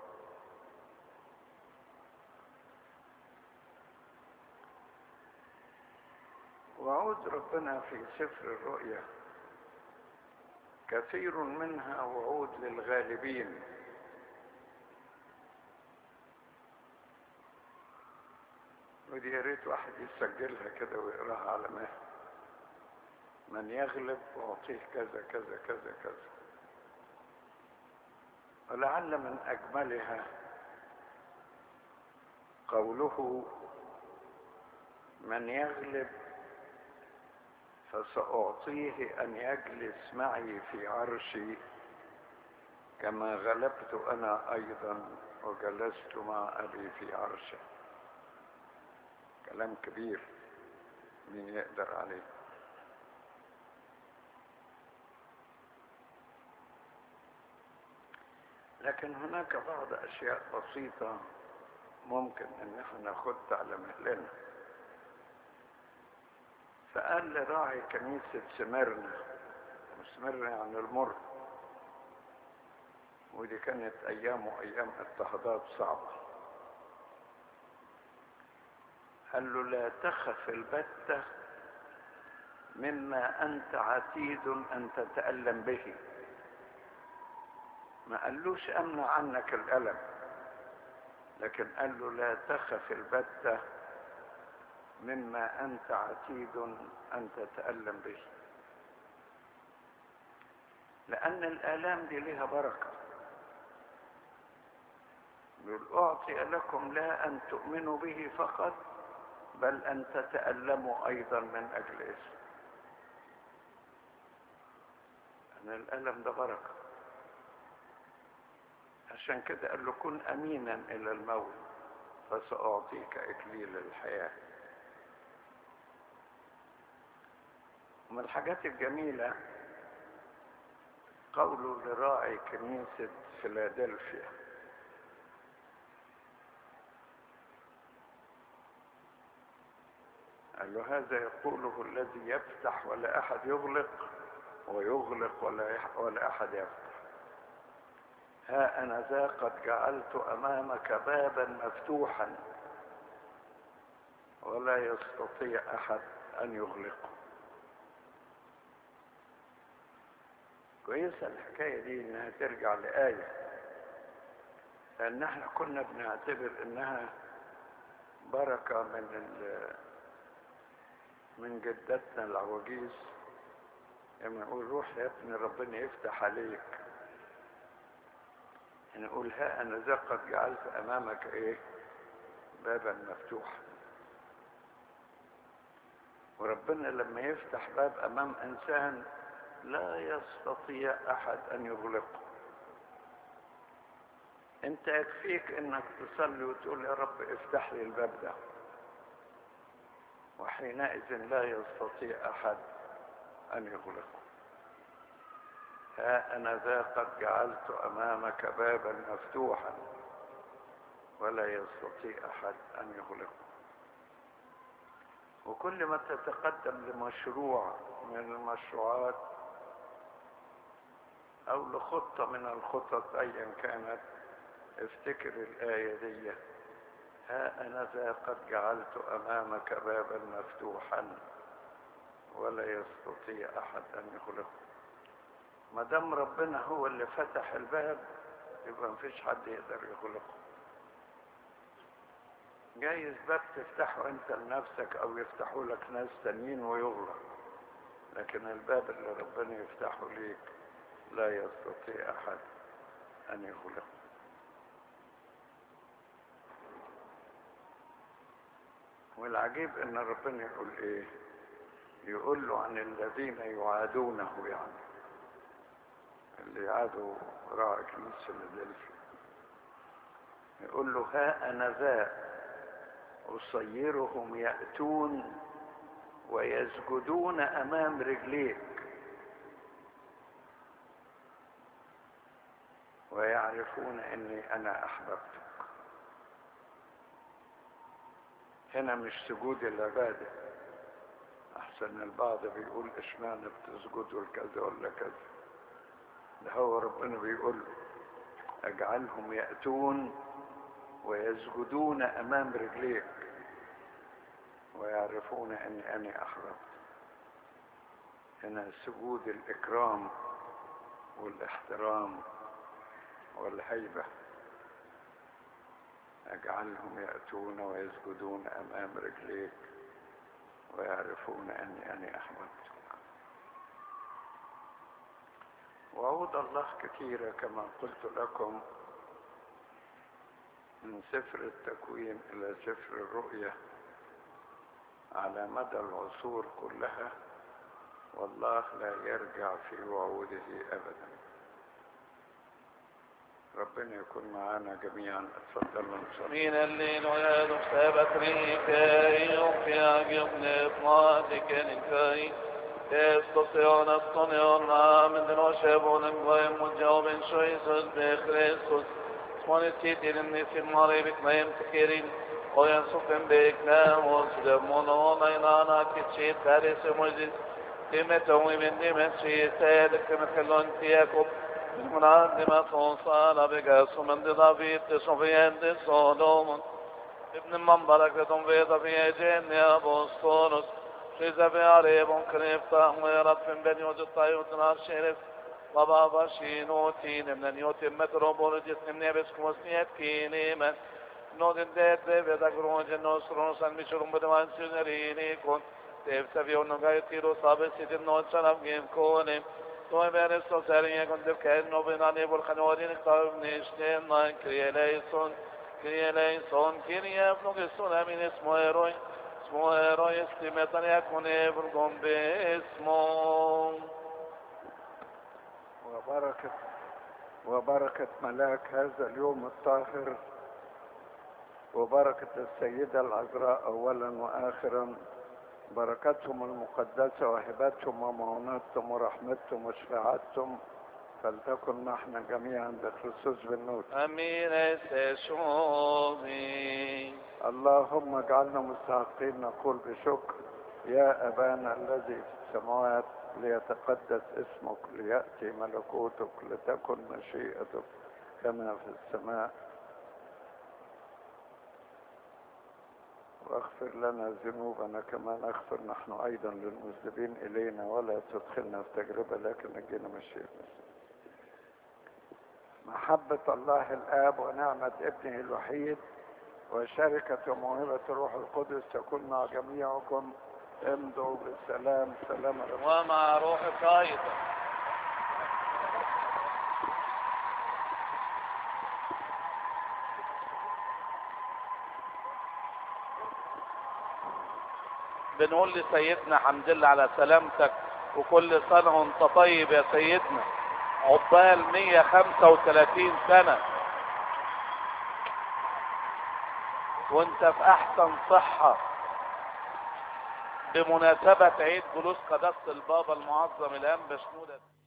S2: وعود ربنا في سفر الرؤيا كثير منها وعود للغالبين، ودي يا ريت واحد يسجلها كده ويقراها على مهل. من يغلب أعطيه كذا كذا كذا كذا. ولعل من أجملها قوله من يغلب فسأعطيه أن يجلس معي في عرشي كما غلبت أنا أيضا وجلست مع أبي في عرشه. كلام كبير، مين يقدر عليه؟ لكن هناك بعض أشياء بسيطة ممكن أن احنا ناخدها على مهلنا. فقال لراعي كنيسة سميرنا، وسميرنا يعني المر، ودي كانت أيام اضطهادات صعبة، قال له لا تخف البتة مما أنت عتيد أن تتألم به. ما قالوش أمنع عنك الألم، لكن قال له لا تخف البتة مما أنت عتيد أن تتألم به، لأن الآلام دي لها بركة. يقول أعطي لكم لا أن تؤمنوا به فقط بل أن تتألموا أيضا من أجل اسمه. أن الألم ده بركة. عشان كده قال له كن أمينا إلى الموت فسأعطيك إكليل الحياة. ومن الحاجات الجميلة قوله لراعي كنيسة فيلادلفيا، قال له هذا يقوله الذي يفتح ولا أحد يغلق، ويغلق ولا أحد يفتح. ها أنا ذا قد جعلت أمامك بابا مفتوحا ولا يستطيع أحد أن يغلقه. كويسة الحكاية دي إنها ترجع لآية، لأن احنا كنا بنعتبر إنها بركة من جدتنا العواجيز لما نقول روح يا ابني ربنا يفتح عليك، نقول ها أنا ذا قد جعلت أمامك إيه؟ بابا مفتوحا. وربنا لما يفتح باب أمام إنسان لا يستطيع أحد أن يغلقه. أنت يكفيك إنك تصلي وتقول يا رب افتح لي الباب ده، وحينئذ لا يستطيع أحد أن يغلقه. ها أنا ذا قد جعلت أمامك بابا مفتوحا ولا يستطيع أحد أن يغلقه. وكل ما تتقدم لمشروع من المشروعات أو لخطة من الخطط أيا كانت، افتكر الآية دي، ها أنا ذا قد جعلت أمامك بابا مفتوحا ولا يستطيع أحد أن يغلقه. ما دام ربنا هو اللي فتح الباب يبقى مفيش حد يقدر يغلقه. جايز باب تفتحه انت لنفسك او يفتحوا لك ناس تانيين ويغلق، لكن الباب اللي ربنا يفتحه ليك لا يستطيع احد ان يغلقه. والعجيب ان ربنا يقول ايه؟ يقول له عن الذين يعادونه، يعني اللي يعادوا راعي كنيسة فيلادلفيا، يقول له ها أنا ذا أصيرهم يأتون ويسجدون أمام رجليك ويعرفون أني أنا أحببتك. هنا مش سجود العبادة، أحسن البعض بيقول اشمعنى بتسجدوا لكذا ولا كذا. ده هو ربنا بيقول اجعلهم يأتون ويسجدون أمام رجليك ويعرفون أني أنا أحببت. هنا سجود الإكرام والاحترام والهيبة. اجعلهم يأتون ويسجدون أمام رجليك ويعرفون أني أنا أحببتك. وعود الله كثيرة كما قلت لكم، من سفر التكوين إلى سفر الرؤيا على مدى العصور كلها، والله لا يرجع في وعوده أبدا. ربنا يكون معنا جميعا. اتفضلوا نصلي.
S1: من الليل ويادو سابت ريكاي وفياق يبني بماتك نكاي تستطيعون الصنيعنا من دلوشبون القويم مجاوب شويسوس بخريستوس سمونيسيتين النسي المريبك نايم تكيرين وينصفن بيكنا وسلمون ونينانا كتشيت كاريس مجد تيمتوي من ديمتشي سيدك مثلون تياكوب المنعدمة صوصالة بقاسو من دافيد تصفيان دي صولومون ابن المنبرك لتنفيض في جين يا بوستونس شيزا في عريب كريفتا ويرد في بنيوت الطيوت ناشيرف وبابا شينوتين من نيوت متروبولوجيس من نيبسكوس نيت كينيما نود الديت بيبتا كروج النصرون سنمشرون بدوان سنريني كون تفسفيون نغايتيرو صابسيت النوت شرف جيم كوني توي بيرستو سارين كنت كأنه بناني بالخنورين اختاروا نيشتين ناين كرياليسون كريا فنوغسون من اسمه هيروي استمتن يكون يبرقون باسمه.
S2: وبركة ملاك هذا اليوم الطاهر وبركة السيدة العذراء أولا وآخرا، بركتهم المقدسة وهبتهم ومعوناتهم ورحمتهم وشفاعتهم فلتكن نحن جميعا بخصوص بالنور.
S1: امين. سيشومي
S2: اللهم اجعلنا مستحقين نقول بشكر يا أبانا الذي في السماوات ليتقدس اسمك ليأتي ملكوتك لتكن مشيئتك كما في السماء، واغفر لنا ذنوبنا كما نغفر نحن أيضا للمذنبين إلينا، ولا تدخلنا في تجربة لكن نجينا من الشرير. محبة الله الآب ونعمة ابنه الوحيد وشركة وموهبة الروح القدس تكون مع جميعكم. امضوا بالسلام. سلام عليكم.
S1: ومع روحك أيضا. بنقول لسيدنا حمد لله على سلامتك، وكل سنة وانت طيب يا سيدنا، عقبال 135 سنة وانت في احسن صحة بمناسبة عيد جلوس قداسة البابا المعظم الانبا شنودة.